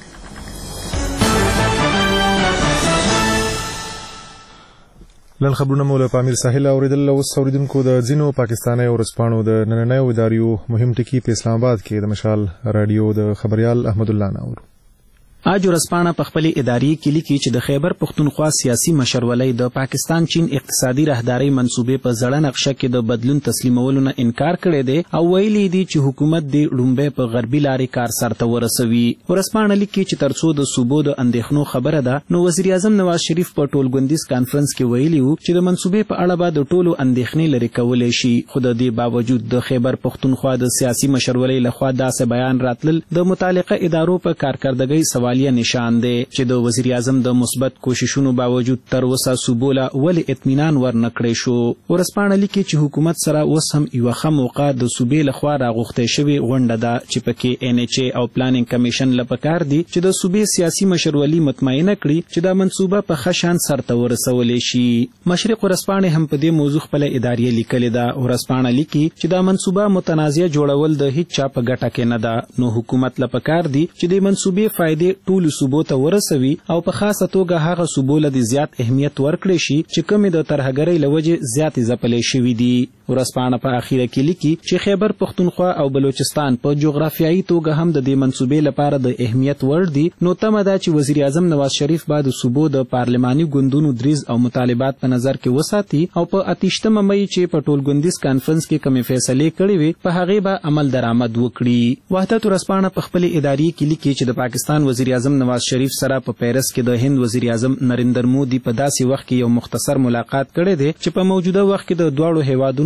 لن خبرونه مو له پامیر ساحل اوریدل. اوس اوریدونکو د ځینو پاکستاني ورځپاڼو د نننیو اداریو مهم ټکي په اسلام آباد کې د مشال راډیو د خبريال احمد الله ناور اج ورځپاڼه په خپل اداري کې لیکي چې د خیبر پښتونخوا سیاسي مشرولۍ د پاکستان چین اقتصادي راهداري منصوبې په زړه نقشه کې د بدلون تسلیمولو نه انکار کړی دی او ویلي دی چې حکومت د لومبې په غربي لارې کار سرته ورسوي. ورځپاڼه لیکي چې ترڅو د صوبو د اندېښنو خبره ده نو وزیر اعظم نواز شریف په ټولګوندیز کانفرنس کې ویلي وو چې د منصوبې په اړه به د ټولو اندېښنې لرې کولی شي. خو د دې باوجود د خیبر پښتونخوا د سیاسي مشرولۍ لخوا داسې بیان راتلل د متعلقه ادارو په کارکردګۍ سوال نشان دی چې د وزیر اعظم د مثبت کوششونو باوجود تر اوسه صوبوله ولې اطمینان ورنکړی شو. ورځپاڼه لیکي چې حکومت سره اوس هم یوه ښه موقع د صوبې لخوا راغوښتې شوې غونډه ده چې پکې این ایچ ای او پلانینګ کمیشن له پکار دي چې د صوبې سیاسي مشرولي مطمئنه کړي چې دا منصوبه په ښه شان سرته ورسولی شي. مشرق ورځپاڼې هم په دې موضوع خپله اداریه لیکلې ده. ورځپاڼه لیکي چې دا منصوبه متنازع جوړول د هیڅ چا په ګټه کې نه ده نو حکومت له پکار دي چې د منصوبې فایدې ټولو صوبو ته ورسوي او په خاصه توګه هغه صوبو له زیات اهمیت ورکړي شي چې کومې د ترهګرۍ له وجې زیاتې ځپلې شوي دي. ورځپاڼه په اخیره کې لیکي چې خیبر پښتونخوا او بلوچستان په جغرافیایي توګه هم د دې منصوبې لپاره د اهمیت وړ دي نو تمه ده چې وزیر اعظم نواز شریف به د صوبو د پارلماني ګوندونو دریز او مطالبات په نظر کې وساتي او په اتیشتمه مۍ چې په ټولګوندیز کانفرنس کې کومې فیصلې کړې وي په هغې به عمل درآمد وکړي. وحدت ورځپاڼه په خپل اداري کې لیکي چې د پاکستان وزیر اعظم نواز شریف سره په پیرس کې د هند وزیر اعظم نریندر مودي په داسې وخت کې یو مختصر ملاقات کړی دی چې په موجوده وخت کې د دواړو هیوادونو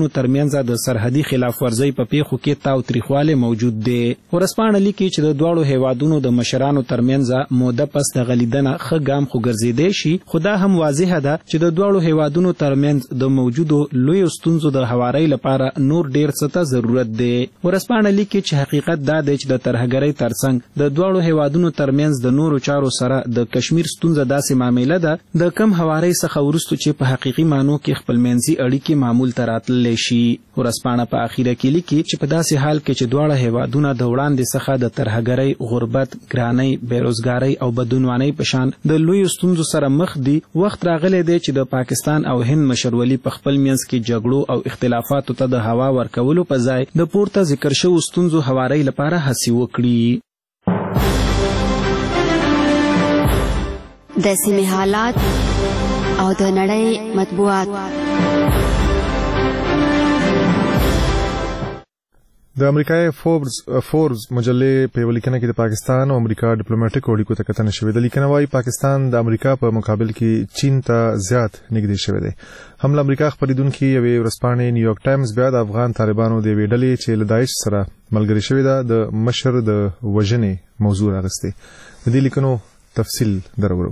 هیوادونو ترمنځ د سرحدي خلاف ورزۍ په پیښو کې تاو تریخواله موجود دی. ورسپانه لیکي چې د دواړو هیوادونو د مشرانو ترمنځ موده پس د غلیدنه ښه ګام خو ګرځېدی شي، خو دا هم واضحه ده چې د دواړو هیوادونو ترمنځ د موجودو لویو ستونزو د هوارۍ لپاره نور ډیر څه ته ضرورت دی. ورسپانه لیکي چې حقیقت دا دی چې د ترهګرۍ ترڅنګ د دواړو هیوادونو ترمنځ د نورو چارو سره د کشمیر ستونزه داسې معامله ده د کم هوارۍ څخه وروسته چې په حقیقي معنو کې خپلمنځي اړیکې معمول ته راتللی شي. ورسپانه په اخیره کې لیکي چې په داسې حال کې چې دواړه هیوادونه د وړاندې څخه د ترهګرۍ، غربت، ګرانۍ، بیروزګارۍ او بدعنوانۍ په شان د لویو ستونزو سره مخ دي، وخت راغلی دی چې د پاکستان او هند مشرولي په خپل منځ کې جګړو او اختلافاتو ته د هوا ورکولو په ځای د پورته ذکر شوو ستونزو هوارۍ لپاره هڅې وکړي. د سیمې حالات او د نړۍ مطبوعات. د امریکای فوربس فوربس مجلې په یو لیکنه کې د پاکستان او امریکا ډیپلوماټیک اړیکو ته کتنه شوې ده. لیکنه وايي پاکستان د امریکا په مقابل کې چین ته زیات نږدې شوی دی. هم له امریکا خبرېدونکي یوې ورځپاڼې نیویارک ټایمز بیا د افغان طالبانو د یوې ډلې چې له داعش سره ملګرې شوې ده د مشر د وژنې موضوع راغستې. د دې لیکنو تفصیل درورو.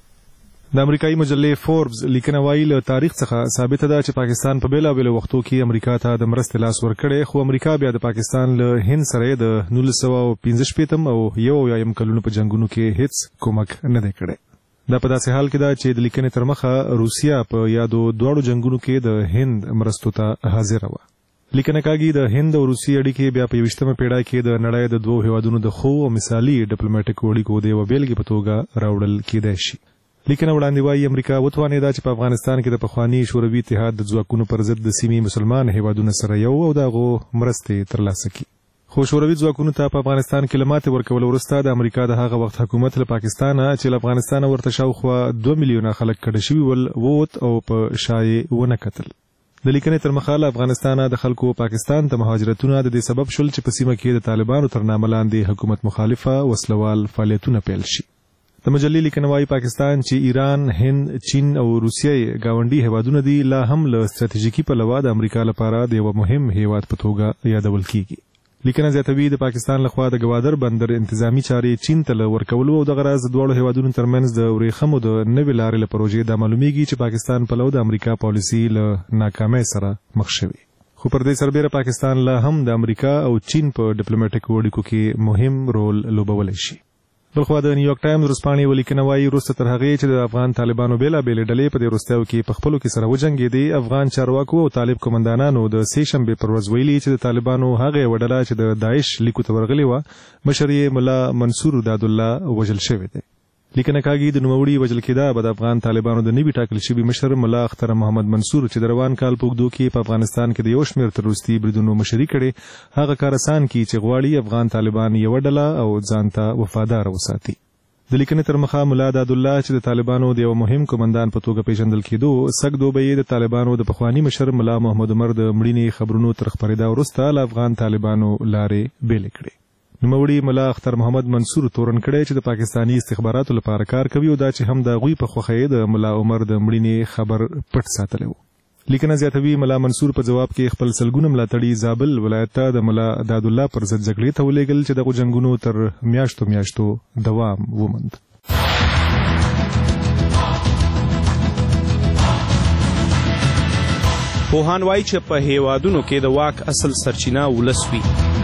د امریکایي مجلې فوربس لیکنه وايي له تاریخ څخه ثابته ده چې پاکستان په بیلابیلو وختو کې امریکا ته د مرستې لاس ورکړی، خو امریکا بیا د پاکستان له هند سره د نولس سوه پنځه شپېتم او یو اویایم کلونو په جنګونو کې هیڅ کومک نه دی کړی. دا په داسې حال کې ده چې د لیکنې تر مخه روسیا په یادو دواړو جنګونو کې د هند مرستو ته حاضره وه. لیکنه کاږي د هند او روسي اړیکې بیا په یویشتمه پیړۍ کې د نړۍ د دوو هیوادونو د ښو او مثالي ډیپلوماټیکو اړیکو د یوه بیلګې په توګه راوړل کېدای شي. لیکنه وړاندې وايي امریکا وتوانېده چې په افغانستان کې د پخواني شوروي اتحاد د ځواکونو پر ضد د سیمې مسلمان هیوادونو سره یو او د هغو مرستې ترلاسه کړي. خو شوروي ځواکونو ته په افغانستان کې له ماتې ورکولو وروسته د امریکا د هغه وخت حکومت له پاکستانه چې له افغانستانه ورته شاوخوا دوه میلیونه خلک کډه شوي ول ووت او په شا یې ونه کتل. د لیکنې تر مخه له افغانستانه د خلکو پاکستان ته مهاجرتونه د دې سبب شول چې په سیمه کې د طالبانو تر نامه لاندې حکومت مخالفه وسلوال فعالیتونه پیل شي. د مجلې لیکنه وايي پاکستان چې ایران، هند، چین او روسیه ګاونډي هیوادونه دي، لا هم له ستراتیژیکي پلوه د امریکا لپاره د یو مهم هیواد په توګه یادول کیږي. لیکنه زیاتوي د پاکستان لخوا د ګوادر بندر انتظامی چارې چین ته له ورکولو او دغه راز دواړو هیوادونو ترمنځ د ورېښمو د نوې لارې له پروژې دا معلومیږي چې پاکستان پلو د امریکا پالیسي له ناکامۍ سره مخ شوی. خو پر دې سربیره پاکستان لا هم د امریکا او چین په ډیپلوماټیکو اړیکو کې مهم رول لوبولی شي. بلخوا د نیویارک ټایمز ورځپاڼې ولیکنه وايي وروسته تر هغې چې د افغان طالبانو بیلابېلې ډلې په دې وروستیو کې په خپلو کې سره وجنګېدې، افغان چارواکو او طالب قومندانانو د سې شنبې پر ورځ ویلي چې د طالبانو هغه یوه ډله چې د داعش لیکو ته ورغلې وه مشر یې ملا منصور دادالله وژل شوی دی. لیکنه کاږي د نوموړي وژل کېدا به د افغان طالبانو د نوي ټاکل شوي مشر ملا اختر محمد منصور چې د روان کال په اوږدو کې په افغانستان کې د یو شمېر تروریستي بریدونو مشري کړې هغه کار اسان کړي چې غواړي افغان طالبان یوه ډله او ځان ته وفاداره وساتي. د لیکنې تر مخه ملا دادالله چې د طالبانو د یو مهم قومندان په توګه پیژندل کېدو، سږ دوبه یې د طالبانو د پخواني مشر ملا محمد عمر د مړینې خبرونو تر خپرېدا وروسته له افغان طالبانو لارې بیلې کړې. نوموړي ملا اختر محمد منصور تورن کړی چې د پاکستاني استخباراتو لپاره کار کوي او دا چې هم د هغوی په خوښه یې د ملا عمر د مړینې خبر پټ ساتلی و. لیکنه زیاتوي ملا منصور په جواب کې خپل سلګونه ملاتړي زابل ولایت ته د ملا دادالله پر ضد جګړې ته ولېږل چې دغو جنګونو تر میاشتو میاشتو دوام وموند. پوهان وایي چې په هیوادونو کې د واک اصل سرچینه ولس وي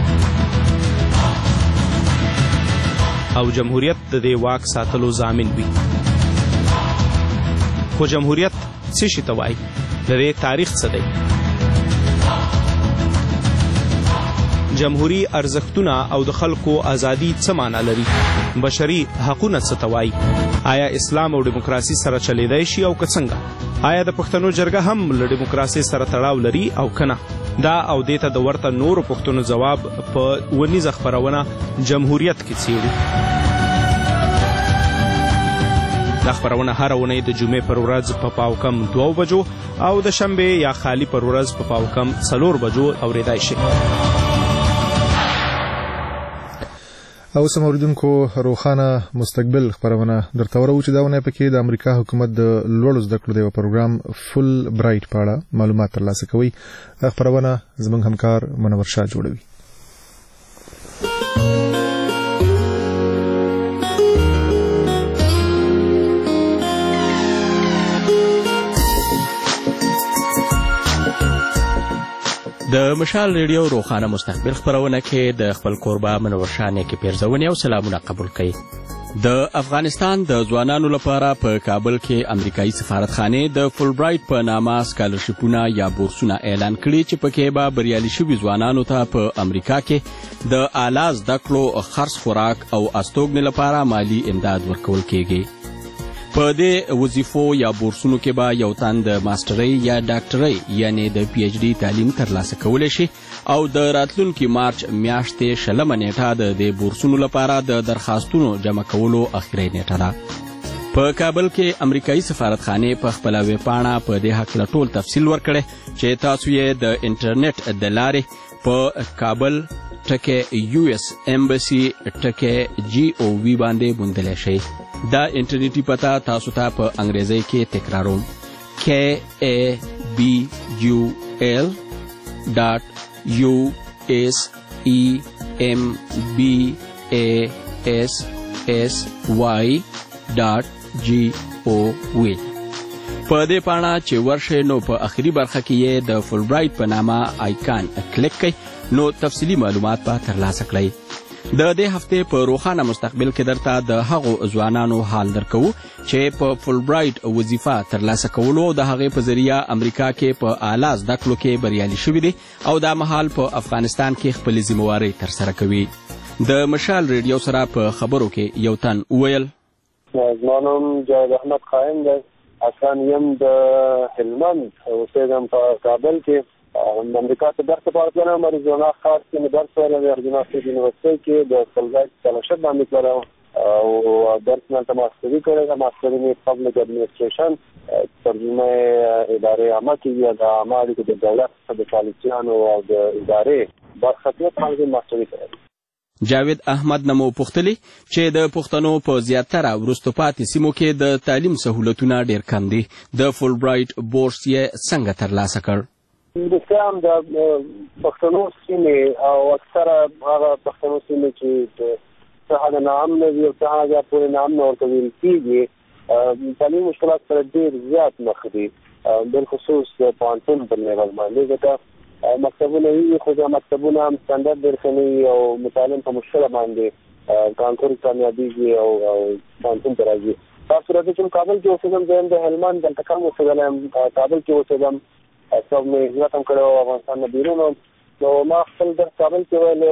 او جمهوریت د دې واک ساتلو ضامن وي. خو جمهوریت څه شي ته وایي؟ د دې تاریخ څه دی؟ جمهوری ارزښتونه او د خلکو ازادي څه معنا لري؟ بشري حقونه څه ته وایي؟ آیا اسلام او دیموکراسي سره چلیدای شي او که څنګه؟ آیا د پښتنو جرګه هم له دیموکراسي سره تړاو لري او که نه؟ دا او دې ته د ورته نورو پوښتنو ځواب په ونیزه خپرونه جمهوریت کې څیړو. دا خبرونه هر اونۍ د جمعې پر ورځ په پاو کم دوه بجو او د شنبې یا خالی پر ورځ په پاو کم څلور بجو اورېدای شي. او سم اوریدونکو روخانه مستقبل خبرونه درته ورو چې داونه پکې د امریکا حکومت د لوړو زده کړو د پروګرام فل برایټ په اړه معلومات ترلاسه کوي. خبرونه زموږ همکار منور شاه جوړوي. د مشال ریډیو روخانه مستقبل خبرونه کې د خپل کوربه منور شاه نیکي پیرزونې او سلامونه قبول کړي. د افغانستان د ځوانانو لپاره په کابل کې امریکایي سفارتخانې د فل برایټ په نامه سکالرشیپونه یا بورسونه اعلان کړي چې پکې به بریالي شوي ځوانانو ته په امریکا کې د اعلی زده کړو خرڅ خوراک او استوګنې لپاره مالی امداد ورکول کیږي. په دې وظیفو یا بورسونو کې به یو تن د ماسترۍ یا ډاکټرۍ یعنی د پی ایچ ډي تعلیم ترلاسه کولی شي او د راتلونکي مارچ میاشتې شلمه نیټه د دې بورسونو لپاره د درخواستونو جمع کولو اخري نیټه ده. په کابل کې امریکایي سفارتخانې په خپله ویبپاڼه په دې هکله ټول تفصیل ورکړی چې تاسو یې د انټرنیټ د لارې په کابل ټکي یو اس ایمبسی ټکي جی او وی باندې موندلی شئ. دا انټرنیټي پته تاسو ته په انګریزي کې تکراروم k a b u l dot u s e m b a s s y dot g o v. په دې پاڼه چې ورشئ نو په اخري برخه کې یې د فل برایټ په نامه آیکان کلیک کړئ نو تفصیلي معلومات به ترلاسه کړئ. د دې هفتې په روخانه مستقبل کې درته د هغو ځوانانو حال درکو چې په فل برایټ وظیفه ترلاسه کولو د هغې په ذریعه امریکا کې په اعلی زده کړو کې بریالي شوي دي او دا مهال په افغانستان کې خپلې ذمهوارۍ ترسره کوي. د مشال ریډیو سره په خبرو کې یو تن وویل زما نوم جاوید احمد قایم دی. اصلا یم د هلمند اوسېږم په کابل کې. د امریکا ته درس لپاره تللی اریزونا ښار کې مې درس ویلی د اریزونا سټیټ یونیورسټۍ کې د فل برایټ سکالرشپ باندې تللی او درس مې هلته ماسټري کړی ده. ماسټري مې پبلک اډمنسټریشن ترجمه ادارې عامه کې یا د عامه اړیکو د دولت د پالیسیانو او د ادارې برخطیت باندې ماسټري کړی. جاوید احمد نمو پوښتلی چې د پښتنو په زیاتره وروسته پاتې سیمو کې د تعلیم سهولتونه ډېر کم دي. د فل برایټ بورس یې څنګه ترلاسه کړ؟ د سیام د پښتنو سیمې او اکثره هغه پښتنو سیمې چې څه هغه نام نه وي او څه هغه پورې نام نه ورته ویل کېږي تعلیم مشکلات سره ډېر زیات مخ دي بالخصوص د پوهنتون په لیول باندې ځکه مکتبونه وي خو دا مکتبونه هم سټنډرډ ډېر ښه نه وي او متعلم په مشکله باندې کانکور کامیابېږي او پوهنتون ته راځي. تاسو راځئ چې کابل کې اوسېږم زه یم د هلمند دلته کم اوسېدلی یم کابل کې اوسېږم سب مې هجرت هم کړی و افغانستان نه بیرون نو ما خپل درس کابل کې ویلی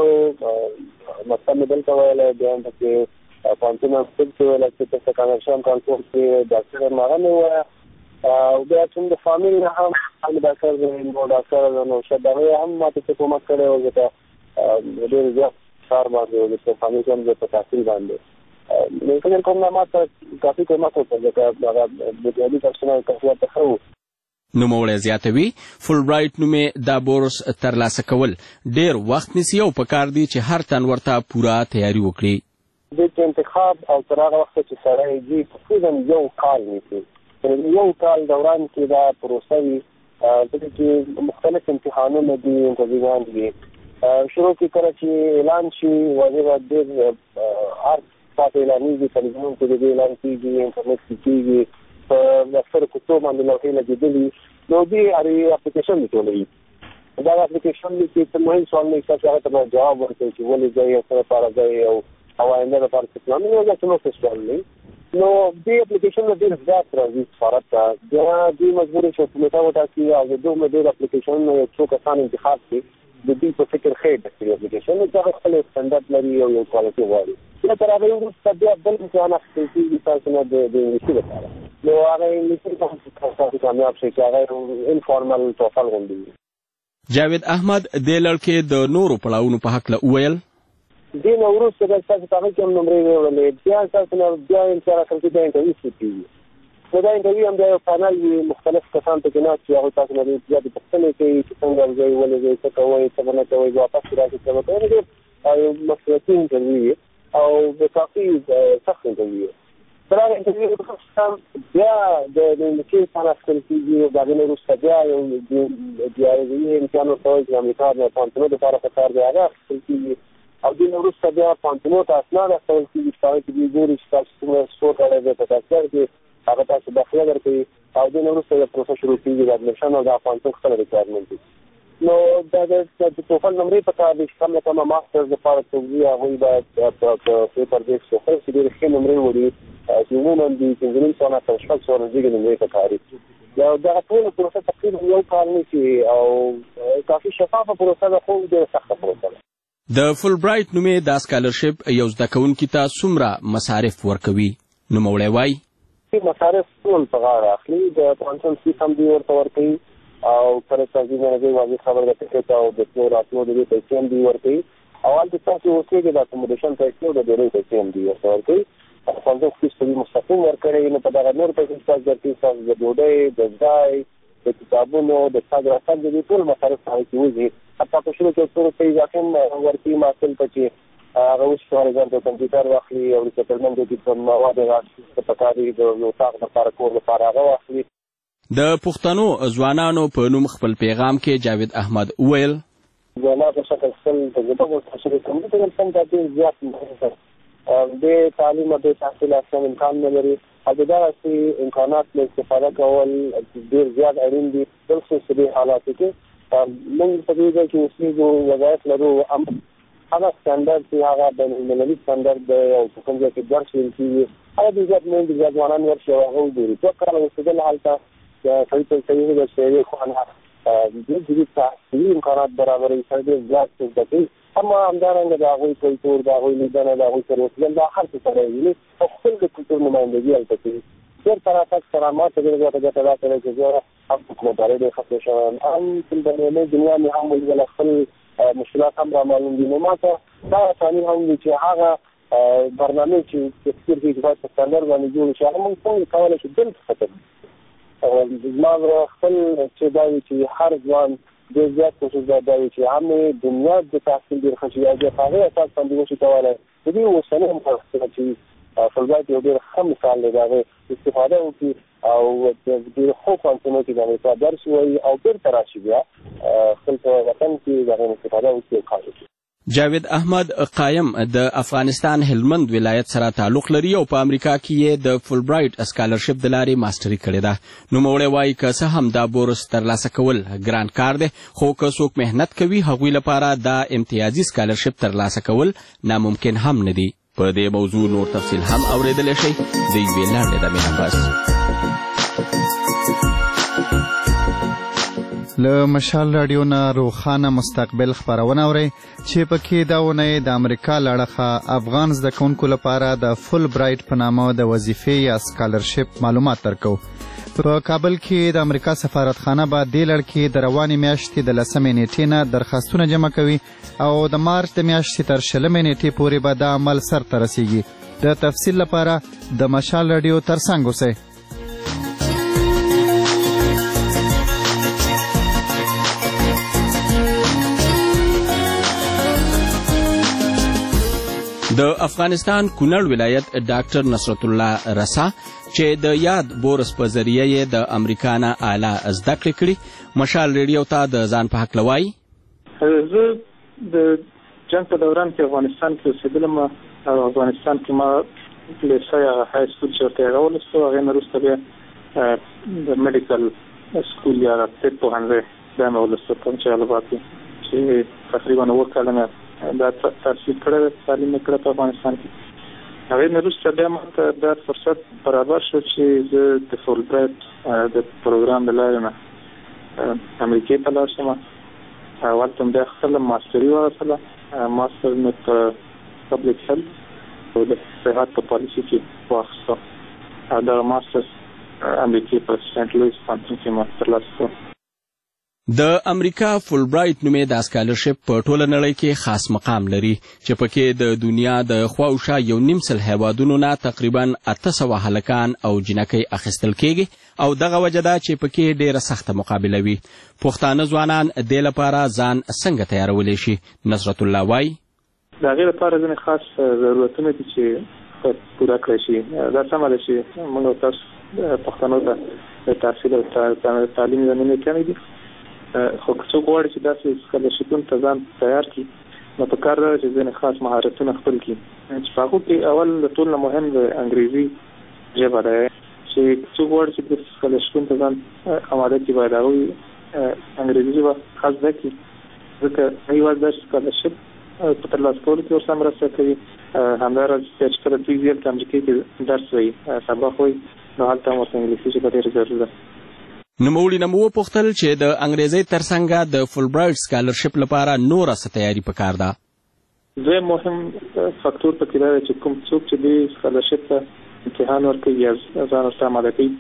او مکتب مې دلته ویلی بیا هم پکې پوهنتون هم دلته ویلی چې دلته کانګرشا هم کانکور کې ډاکټر یم هغه مې ووایه او بیا چې د فامیل نه هم هم ډاکټر نو ډاکټر نوشد هغې هم ما ته څه کومک کړی و ځکه ډېر زیات کار باندې و ځکه فامیل کې هم زه په تحصیل باندې نو فکر کوم نه ما ته کافي کومک وکړ ځکه هغه بنیادي درسونه کافي ورته ښه و. نوموړی زیاتوي فل برایټ نومې دا بورس ترلاسه کول ډېر وخت نیسي او پکار دی چې هر تن ورته پوره تیاری وکړي. د انتخاب او تر هغه وخته چې سړی ځي تقریبا یو کال نیسي. یو کال دوران کې دا پروسه وي ځکه چې مختلف امتحانونه دي انټرویوان دي. شروع کې کله چې اعلان شي واضح به ډېر هر ساعت اعلانېږي تلویزیون کې د دې اعلان کېږي انټرنیټ کې کېږي په اکثر کوڅو باندې لوحې لګېدلي نو دې هرې اپلیکیشن دې ټولوي. دا اپلیکیشن دې کې څه مهم سوال نه شته چې هغه ته باید جواب ورکړي چې ولې ځئ او څه لپاره ځئ او او آینده لپاره څه پلان دی. دا څه نو څه سوال دی نو دې اپلیکیشن نه ډېر زیات راځي سفارت ته بیا دوی مجبور شي چې کمیټه وټاکي او د دومره ډېر اپلیکیشن نه یو څو کسان انتخاب کړي د دوی په فکر ښه ډېر اپلیکیشن چې هغه خپل سټنډرډ لري او یو کوالټي غواړي. بیا تر هغې وروسته بیا بل امتحان اخیستل کېږي تاسو نه د انګلیسي لپاره نو هغه انګلیسي ته تاسو کامیاب شئ چې هغه انفارمل ټوفل غوندې وي. جاوید احمد دې لړکې د نورو پړاوونو په هکله وویل دې نه وروسته بیا ستاسو په هغه کې هم نمرې وړلې بیا ستاسو نه بیا انشاءالله کله چې بیا انټرویو شروع کېږي نو دا انټرویو هم بیا یو پانل وي مختلف کسان پکې ناست وي هغوی تاسو نه ډېرې زیاتې پوښتنې کوي چې څنګه ځئ ولې ځئ څه کوئ څه به نه کوئ واپس راشئ څه به کوئ ډېر یو مشورتي انټرویو وي او د کافي سخت انټرویو تر هغه انټرویو وروسته بیا د امریکې انسان اخیستل کېږي د هغې نه وروسته بیا یو ډیاروي امتحان ورته وایي چې د امریکا د پوهنتونو دپاره په کار دی هغه اخیستل کېږي او دې نه وروسته بیا پوهنتونو ته اسناد استول کېږي چې هغې کې دوی ګوري چې تاسو څومره سکور کړی دی په دفتر کې هغه تاسو داخله درکوي او دې نه وروسته د پروسه شروع کېږي د اډمیشن او د پوهنتون خپله ریکوایرمنټ دي نو دا د توفل نمرې په کار دي چې کم نه کمه ماسټرز دپاره څوک ځي هغوی باید په پیپر بیس وښایي چې ډېرې ښې نمرې ولري چې عموما د پنځه نیم سوه نه تر شپږ سوه نږدې نمرې په کار دي او دغه ټوله پروسه تقریبا یو کال نیسي او کافي شفافه پروسه ده خو ډېره سخته پروسه ده د فل برایټ نومې دا سکالرشپ یو زده کوونکي ته څومره مصارف ورکوي نوموړی وایي مصارف ټول په غاړه اخلي د پوهنتون فیس هم دوی ورته ورکوي او کله ترجیح نه دی واضح خبر د ټکټ او د تلو راتلو د دې پیسې هم دوی ورکوي او هلته تاسو اوسېږئ د اکوموډیشن پیسې او د ډوډۍ پیسې هم دوی ورته ورکوي پوهنتون فیس په دوی مستقیم ورکړی نو په دغه نور پیسې تاسو درکوي ستاسو د ډوډۍ د ځای د کتابونو د تګ راتګ د دې ټول مصارف هغې کې وځي حتی په شروع کې څو روپۍ اضافي هم ورکوي محصل ته چې هغه اوس فار ایگزامپل کمپیوټر واخلي او ریسیټلمنټ کې په مواد راځي په کاري د اتاق لپاره کور لپاره هغه واخلي د پښتنو ځوانانو په نوم خپل پیغام کې جاوید احمد وویل ځوانان په شکل خپل تجربه ورته شریک کړي چې څنګه دا ډېر زیات مهم د تعلیم او د تحصیل اصلا امکان نه لري او د دغسې امکانات له استفاده کول ډېر زیات اړین دي خصوصا په دې حالاتو کې موږ په دې ځای کې اوسېږو وظایف لرو هغه سټنډرډ چې هغه بین المللي سټنډرډ دی او په کوم ځای کې درس ویل کېږي هغه ډېر زیات مهم دي زیات ځوانان ورشي او هغه وګوري دوه کاله اوسېدل هلته سړي ته صحیح د شعري خوانا ډېر جدید تحصیلي امکانات برابروي سړی ډېر زیات څه زده کوي اما همدارنګه د هغوی کلتور د هغوی لیدنه د هغوی سره اوسېدل دا هر څه سره ویني او خپل د کلتور نمایندګي هلته کوي بېرته راتګ سره ما ته ډېره زیاته ګټه دا کړې چې زه هم حکومتدارۍ ډېر ختم شوی هم په بینالمللي دنیا مې هم ولیدله خپل مشکلات هم را معلوم دي نو ما ته دا اساني هم دي چې هغه برنامې چې تفکر کوي چې باید په سټنډرډ باندې جوړ شي هغه موږ څنګه کولی شو دلته ختم زما خپل چې دا وي چې هر ځوان ډېر زیات کوشش دا دا وي چې هم دنیا د تحصیل ډېر ښه شي او د هغې اساس باندې وشي کولی د دې اوسنۍ مخالفت چې فلبایټ یو ډېر ښه مثال دی د هغې استفاده وکړي او د ډېرو ښو پوهنتونو کې د امریکا درس ووایي او بېرته راشي بیا خپل په وطن کې د هغې استفاده وکړي او کار وکړي جاوید احمد قایم د افغانستان هلمند ولایت سره تعلق لري او په امریکا کې یې د فل برایټ سکالرشپ د لارې ماسټري کړې ده نوموړی وایي که څه هم دا بورس ترلاسه کول ګران کار دی خو که څوک محنت کوي هغوی لپاره دا امتیازي سکالرشپ ترلاسه کول ناممکن هم نه دي په دې موضوع نور تفصیل هم اورېدلی شئ د یوې لنډې دمې نه پس له مشال راډیو نه روښانه مستقبل خپرونه اورئ چې پکې دا اونۍ د امریکا له اړخه افغان زده کوونکو لپاره د فل برایټ په نامه د وظیفې یا سکالرشپ معلومات درکو په کابل کې د امریکا سفارتخانه به دې لړ کې د روانې میاشتې د لسمې نیټې نه درخواستونه جمع کوي او د مارچ د میاشتې تر شلمې نیټې پورې به دا عمل سرته رسیږي د تفصیل لپاره د مشال راډیو ترڅنګ اوسئ د افغانستان کونړ ولایت ډاکټر نصرت الله رسا چې د یاد بورس په ذریعه یې د امریکا نه اعلی زده کړې کړي مشال ریډیو ته د ځان په هکله وایي زه د جنګ په دوران کې افغانستان کې اوسېدلم او افغانستان کې ما لیسه یا های سکول چې ورته یې راولوستو هغې نه وروسته بیا د میډیکل سکول یا طب پوهنځی بیا مې ولوستو کوم چې البات چې تقریبا اووه کاله مې دا تحصیل کړی تعلیم مې کړی په افغانستان کې هغې نه وروسته بیا ماته دا فرصت برابر شو چې زه د فل برایټ د پروګرام د لارې نه امریکې ته لاړ شم او هلته مې بیا خپله ماسټري واخیستله ماسټر مې په پبلیک هیلث او د صحت په پالیسي کې واخیسته او دغه ماسټر امریکې په سینټ لویس پوهنتون کې مې ترلاسه کړ د امریکا فل برایټ نومې دا سکالرشپ په ټوله نړۍ کې خاص مقام لري چې پکې د دنیا د خواوشا یو نیم سل هیوادونو نه تقریبا اته سوه هلکان او جنکۍ اخیستل کېږي او دغه وجه ده چې پکې ډېره سخته مقابله وي پښتانه ځوانان دې لپاره ځان څنګه تیارولی شي نصرت الله وایي د هغې لپاره ځینې خاص ضرورتونه دي چې پوره کړی شي. دا سمه ده چې موږ او تاسو پښتنو ته د تحصیل او تعلیم زمینې کمې دي، خو که څوک غواړي چې داسې سکالرشیپونو ته ځان تیار کړي نو په کار ده چې ځینې خاص مهارتونه خپل کړي چې په هغو کې اول د ټول نه مهم د انګریزي ژبه ده چې څوک غواړي چې د سکالرشیپونو ته ځان اماده کړي باید هغوی انګریزي ژبه خاص زده کړي، ځکه نه یوازې دا چې سکالرشیپ په ترلاسه کولو کې ورسره مرسته کوي، همداراز چې کله دوی ځي هلته امریکې کې درس وایي سبق وایي نو هلته هم ورته انګلیسي ژبه ډېره ضروري ده. نوموړي نه مو وپوښتل چې د انګریزۍ تر څنګه د فول برایټ سکالرشپ لپاره نوره څه تیاري پکار ده. دویم مهم فاکتور پکې دا دی چې کوم څوک چې دې سکالرشپ ته امتحان ورکوي یا ځان ورته اماده کوي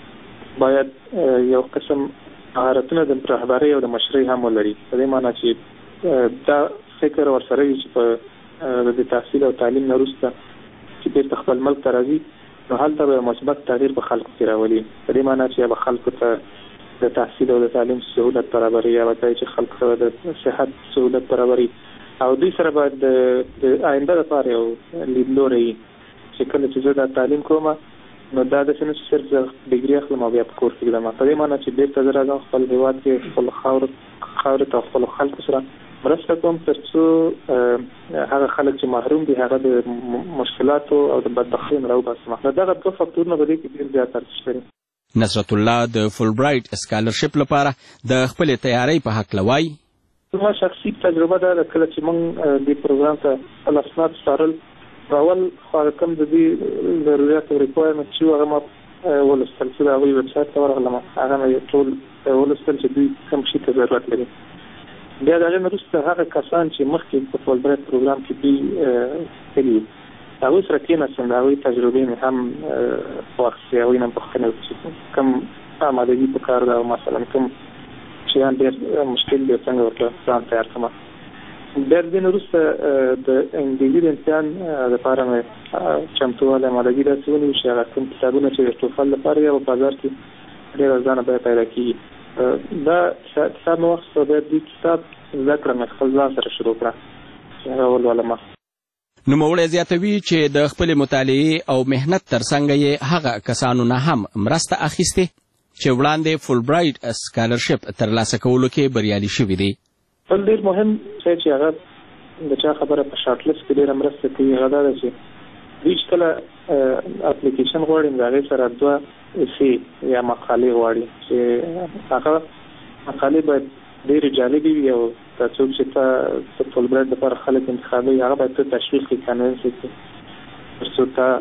باید یو قسم مهارتونه د رهبرۍ او د مشرۍ هم ولري، په دې معنی چې دا فکر ورسره وي چې په د تحصیل او تعلیم نه وروسته چې بیرته خپل ملک ته راځي نو هلته به مثبت تغییر په خلکو کې راولي، په دې معنی چې به خلکو ته د تحصیل او د تعلیم سهولت برابروي، یا به چې خلکو ته د صحت سهولت برابروي، او دوی سره باید د آینده لپاره یو لیدلوری وي چې کله چې زه دا تعلیم کوم نو دا داسې نه چې صرف زه ډیګري اخلم او بیا په کور کې ږدم، په دې معنی چې بیرته زه راځم خپل هېواد کې خپل خاورو خاورې ته او خپلو خلکو سره مرسته کوم تر څو هغه خلک چې محروم دي هغه د مشکلاتو او د بدبختیو نه راوباسم. نو دغه دوه فکتورونه په دې کې ډېر زیات ارزښت لري. نصرت الله د فول برایټ سکالرشپ لپاره د خپلې تیارۍ په هکله وایي. زما شخصي تجربه دا ده کله چې موږ دې پروګرام ته خپل اسناد سپارل اول خو هغه کوم د دې ضرورت او ریکوایرمنټ چې هغه ما ولوستل چې د هغوی ویب سایټ ته ورغلم، هغه مې ټول ولوستل چې دوی کوم شي ته ضرورت لري. بیا د هغې نه وروسته هغه کسان چې مخکې په فول برایټ پروګرام کې دوی تللي وي هغوی سره کېناستم، د هغوی تجربې مې هم واخیستې، هغوی نه مې پوښتنې وکړې چې کوم امادګي په کار ده او مثلا کوم شیان ډېر مشکل دي څنګه ورته ځان تیار کړم. بیا د دې نه وروسته د انګلیسي د امتحان دپاره مې چمتووالی امادګي داسې ونیو چې هغه کوم کتابونه چې د ټوفل لپاره یا په بازار کې ډېر ارزانه بیه پیدا کېږي دا کتاب مې واخیسته، بیا دې کتاب زده کړه مې خپل ځان سره شروع کړه چې هغه ولولم. نوموړی زیاتوي چې د خپلې مطالعې او مهنت تر څنګه یې هغه کسانو نه هم مرسته اخیستې چې وړاندې فول برایټ سکالرشپ ترلاسه کولو کې بریالي شوي دي. بل ډېر مهم ځای چې هغه د چا خبره په شارټ لیست کې ډېره مرسته کوي هغه دا ده چې دوی چې کله اپلیکیشن غواړي د هغې سره دوه ایسې یا مقالې غواړي چې هغه مقالې باید ډېرې جالبې وي او دا څوک چې تا د فول برایټ لپاره خلک انتخابوي هغه باید ته تشویق کړي، کنوینس کړي تر څو تا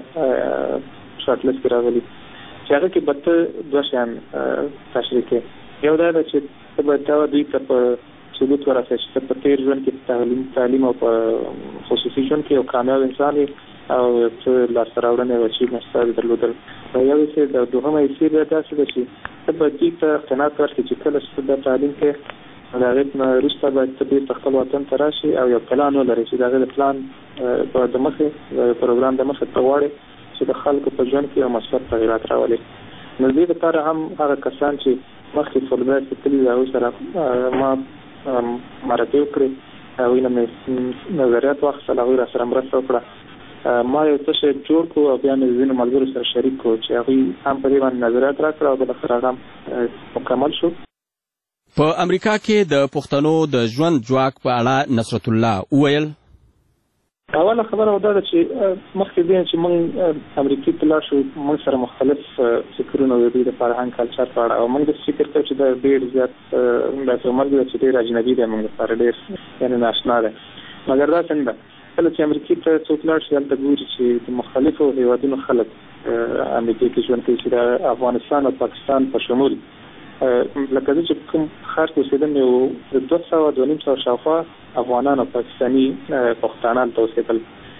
شارټ لیست کې راغلي چې هغه کې به ته دوه شیان تشریح کړې. یو دا ده چې ته باید دا دوی ته په ثبوت ورسوي چې ته په تېر ژوند کې تعلیم تعلیم او په خصوصي ژوند کې یو کامیاب انسان یې او څه لاسته راوړنې او اچیومنټس تا درلودل. یو یې د دوهمه یې بیا داسې ده چې ته باید دوی ته قناعت ورکړې چې کله چې ته دا تعلیم کوې نو د هغې نه وروسته باید ته بېرته خپل وطن ته راشي او یو پلان ولرې چې د هغې د پلان په د مخې د پروګرام د مخې ته غواړې چې د خلکو په ژوند کې یو مثبت تغیرات راولي. نو دې لپاره هم هغه کسان چې مخکې فول برایټ کې تللي د هغوی سره ما مرکې وکړې، هغوی نه مې نظریات واخیستل، هغوی را سره مرسته وکړه، ما یو څه شی جوړ کړو او بیا مې ځینو ملګرو سره شریک کړو چې هغوی هم په دې باندې نظریات راکړه او بالاخره هغه هم مکمل شو. په امریکا کې د پښتنو د ژوند ځواک په اړه نصرت الله وویل. اوله خبره دا ده چې مخکې دې چې موږ امریکې ته لاړ شو موږ سره مختلف فکرونه د دوی د فرهنګ کلچر په اړه او موږ داسې فکر کوو چې دا ډېر زیات داسې عمر دی چې ډېر اجنبي دی موږ لپاره ډېر یعنې ناشنا دی، مګر داسې نه ده. کله چې امریکې ته څوک لاړ شي هلته ګوري چې د مختلفو هېوادونو خلک امریکې کې ژوند کوي چې د افغانستان او پاکستان په شمول لکه زه چې کوم ښار کې اوسېدم یو د دوه سوه دوه نیم سوه شاوخوا افغانان او پاکستاني پښتانه هلته اوسېدل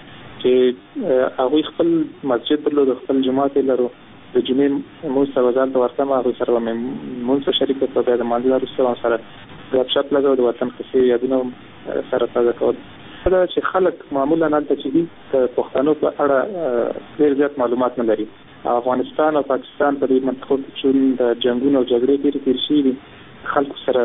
چې هغوی خپل مسجد درلود، خپل جومات یې لرو، د جمعې لمونځ ته به زه هلته ورتم، هغوی سره به مې لمونځ ته شریک کړو، بیا د لمانځه وروسته به سره ګپ شپ لګوو، د وطن قصې یادونه هم سره تازه کول. دا ده چې خلک معمولا هلته چې دي د پښتنو په اړه ډېر زیات معلومات نه لري. افغانستان او پاکستان په دې منطقو کې چې د جنګونو او جګړې ډېرې تېرې شوي دي خلکو سره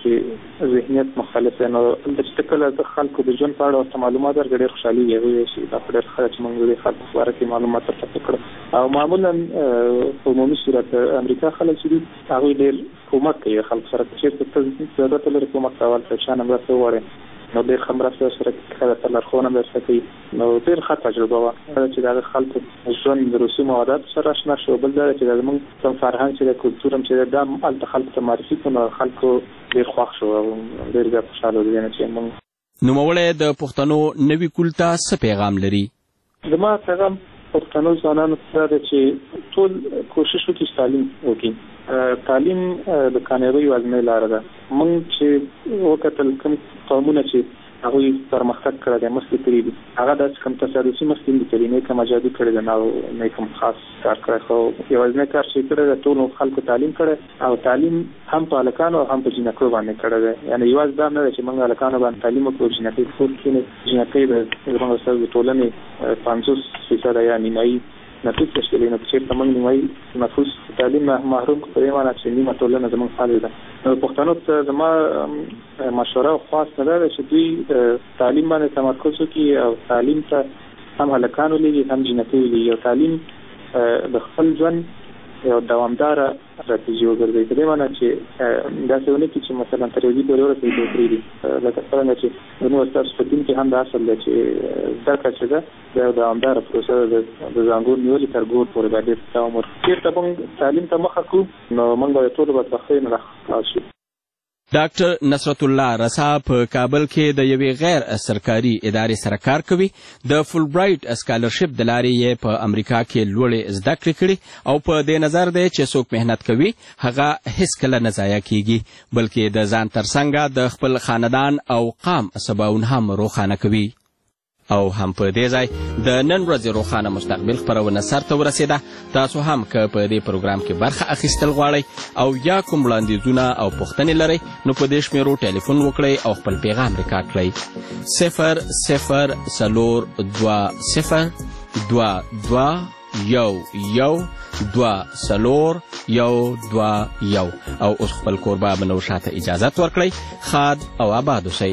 داسې ذهنیت مختلف دی. نو دلته چې کله د خلکو د ژوند په اړه ورته معلومات ورکړي ډېر خوشحالېږي، هغوی وایي چې دا خو ډېر ښه ده چې موږ د خلکو په باره کې معلومات ترلاسه کړو. او معمولا په عمومي صورت امریکا خلک چې دي هغوی ډېر کومک کوي خلکو سره. چېرته ته ضرورت لري کومک کول، که چا نه مرسته وغواړې نو ډېر ښه مرسته سره کوي، ته لارښوونه درته کوي. نو ډېر ښه تجربه وه چې د هغه خلکو ژوند د رسوم او عاداتو سره اشنا شو. بل دا چې د زموږ کوم فرهنګ چې دی، کلتور هم چې دی، دا هلته خلکو ته معرفي کړو. نو خلکو ډېر خوښ شو او ډېر زیات خوشحاله دي چې موږ. نوموړی د پښتنو نوي کول ته څه پیغام لري؟ زما پیغام پښتنو ځوانانو ته دی چې ټول کوشش وکړي چې تعلیم وکړي. تعلیم د کامیابۍ یوازینۍ لاره ده. موږ چې وکتل کوم قومونه چې هغوی پرمختګ کړی دی، مخکې تللي دي، هغه داسې کوم تصادفي مخکې نه دي کړي، نه یې کوم اجادي کړې ده، نه نه کوم خاص کار کړی. خو یوازینی کار چې کړی دی ټولو خلکو تعلیم کړی، او تعلیم هم په هلکانو او هم په جینکو باندې کړی دی. یعنې یوازې دا نه ده چې موږ هلکانو باندې تعلیم وکړو، جینکۍ کور کښېني. جینکۍ د زموږ ستاسو د ټولنې پنځوس فیصده یا نیمایي نفوس تشکیلوي. نو چېرته موږ نیمایي نفوس تعلیم محروم کړو، په دې معنی چې نیمه ټولنه زموږ فعال ده. نو پښتنو ته زما مشوره او خواست دا ده چې دوی تعلیم باندې تمرکز وکړي، او تعلیم ته هم هلکان ولېږي هم جینکۍ ولېږي، او تعلیم د خپل ژوند یو دوامداره استراتیژي وګرځوي. په دې معنی چې داسې ونه کړي چې مثلا تر یو ځای پورې ورسوي بیا پرېږدي. لکه څرنګه چې زموږ ستاسو په دین کې هم دا اصل دی چې زده کړه چې ده دا یو دوامداره پروسه ده، د زانګور نیولې تر ګور پورې باید ډېر دوام ورکړي. چېرته موږ تعلیم ته مخه کړو نو موږ به د ټولو بدبختیو نه خلاص شو. ډاکټر نصرت الله رسا په کابل کې د یوې غیر سرکاري ادارې سره کار کوي. د فول برایټ اسکالرشپ د لارې یې په امریکا کې لوړې زده کړې کړي، او په دې نظر دی چې څوک محنت کوي هغه هیڅکله نه ضایع کیږي، بلکې د ځان ترڅنګ د خپل خاندان او قام سباوون هم روښانه کوي. او هم په دې ځای د نن ورځې روښانه مستقبل خپرونه سرته ورسېده. تاسو هم که په دې پروګرام کې برخه اخیستل غواړئ او یا کوم وړاندیزونه او پوښتنې لرئ، نو په دې شمیرو ټلیفون وکړئ او خپل پیغام ریکارډ کړئ. صفر صفر څلور دوه صفر دوه دوه یو یو دوه څلور یو دوه یو. او اوس خپل کوربه منوشه ته اجازت ورکړئ. ښاد او آباد اوسئ.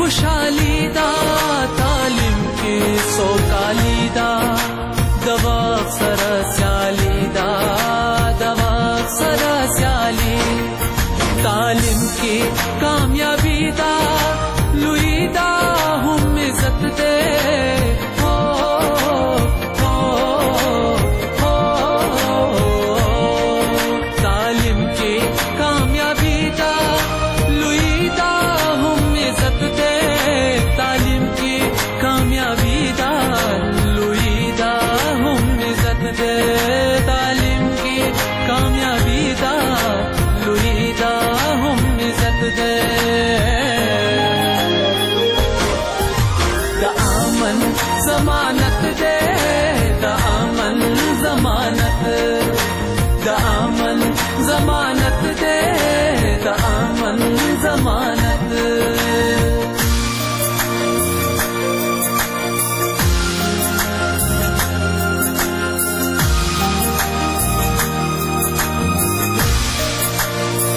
خوشحالی دا تعلیم کې سوکالی دا د وخت سره سیالي دا د وخت سره سیالي تعلیم کې کامیابی دا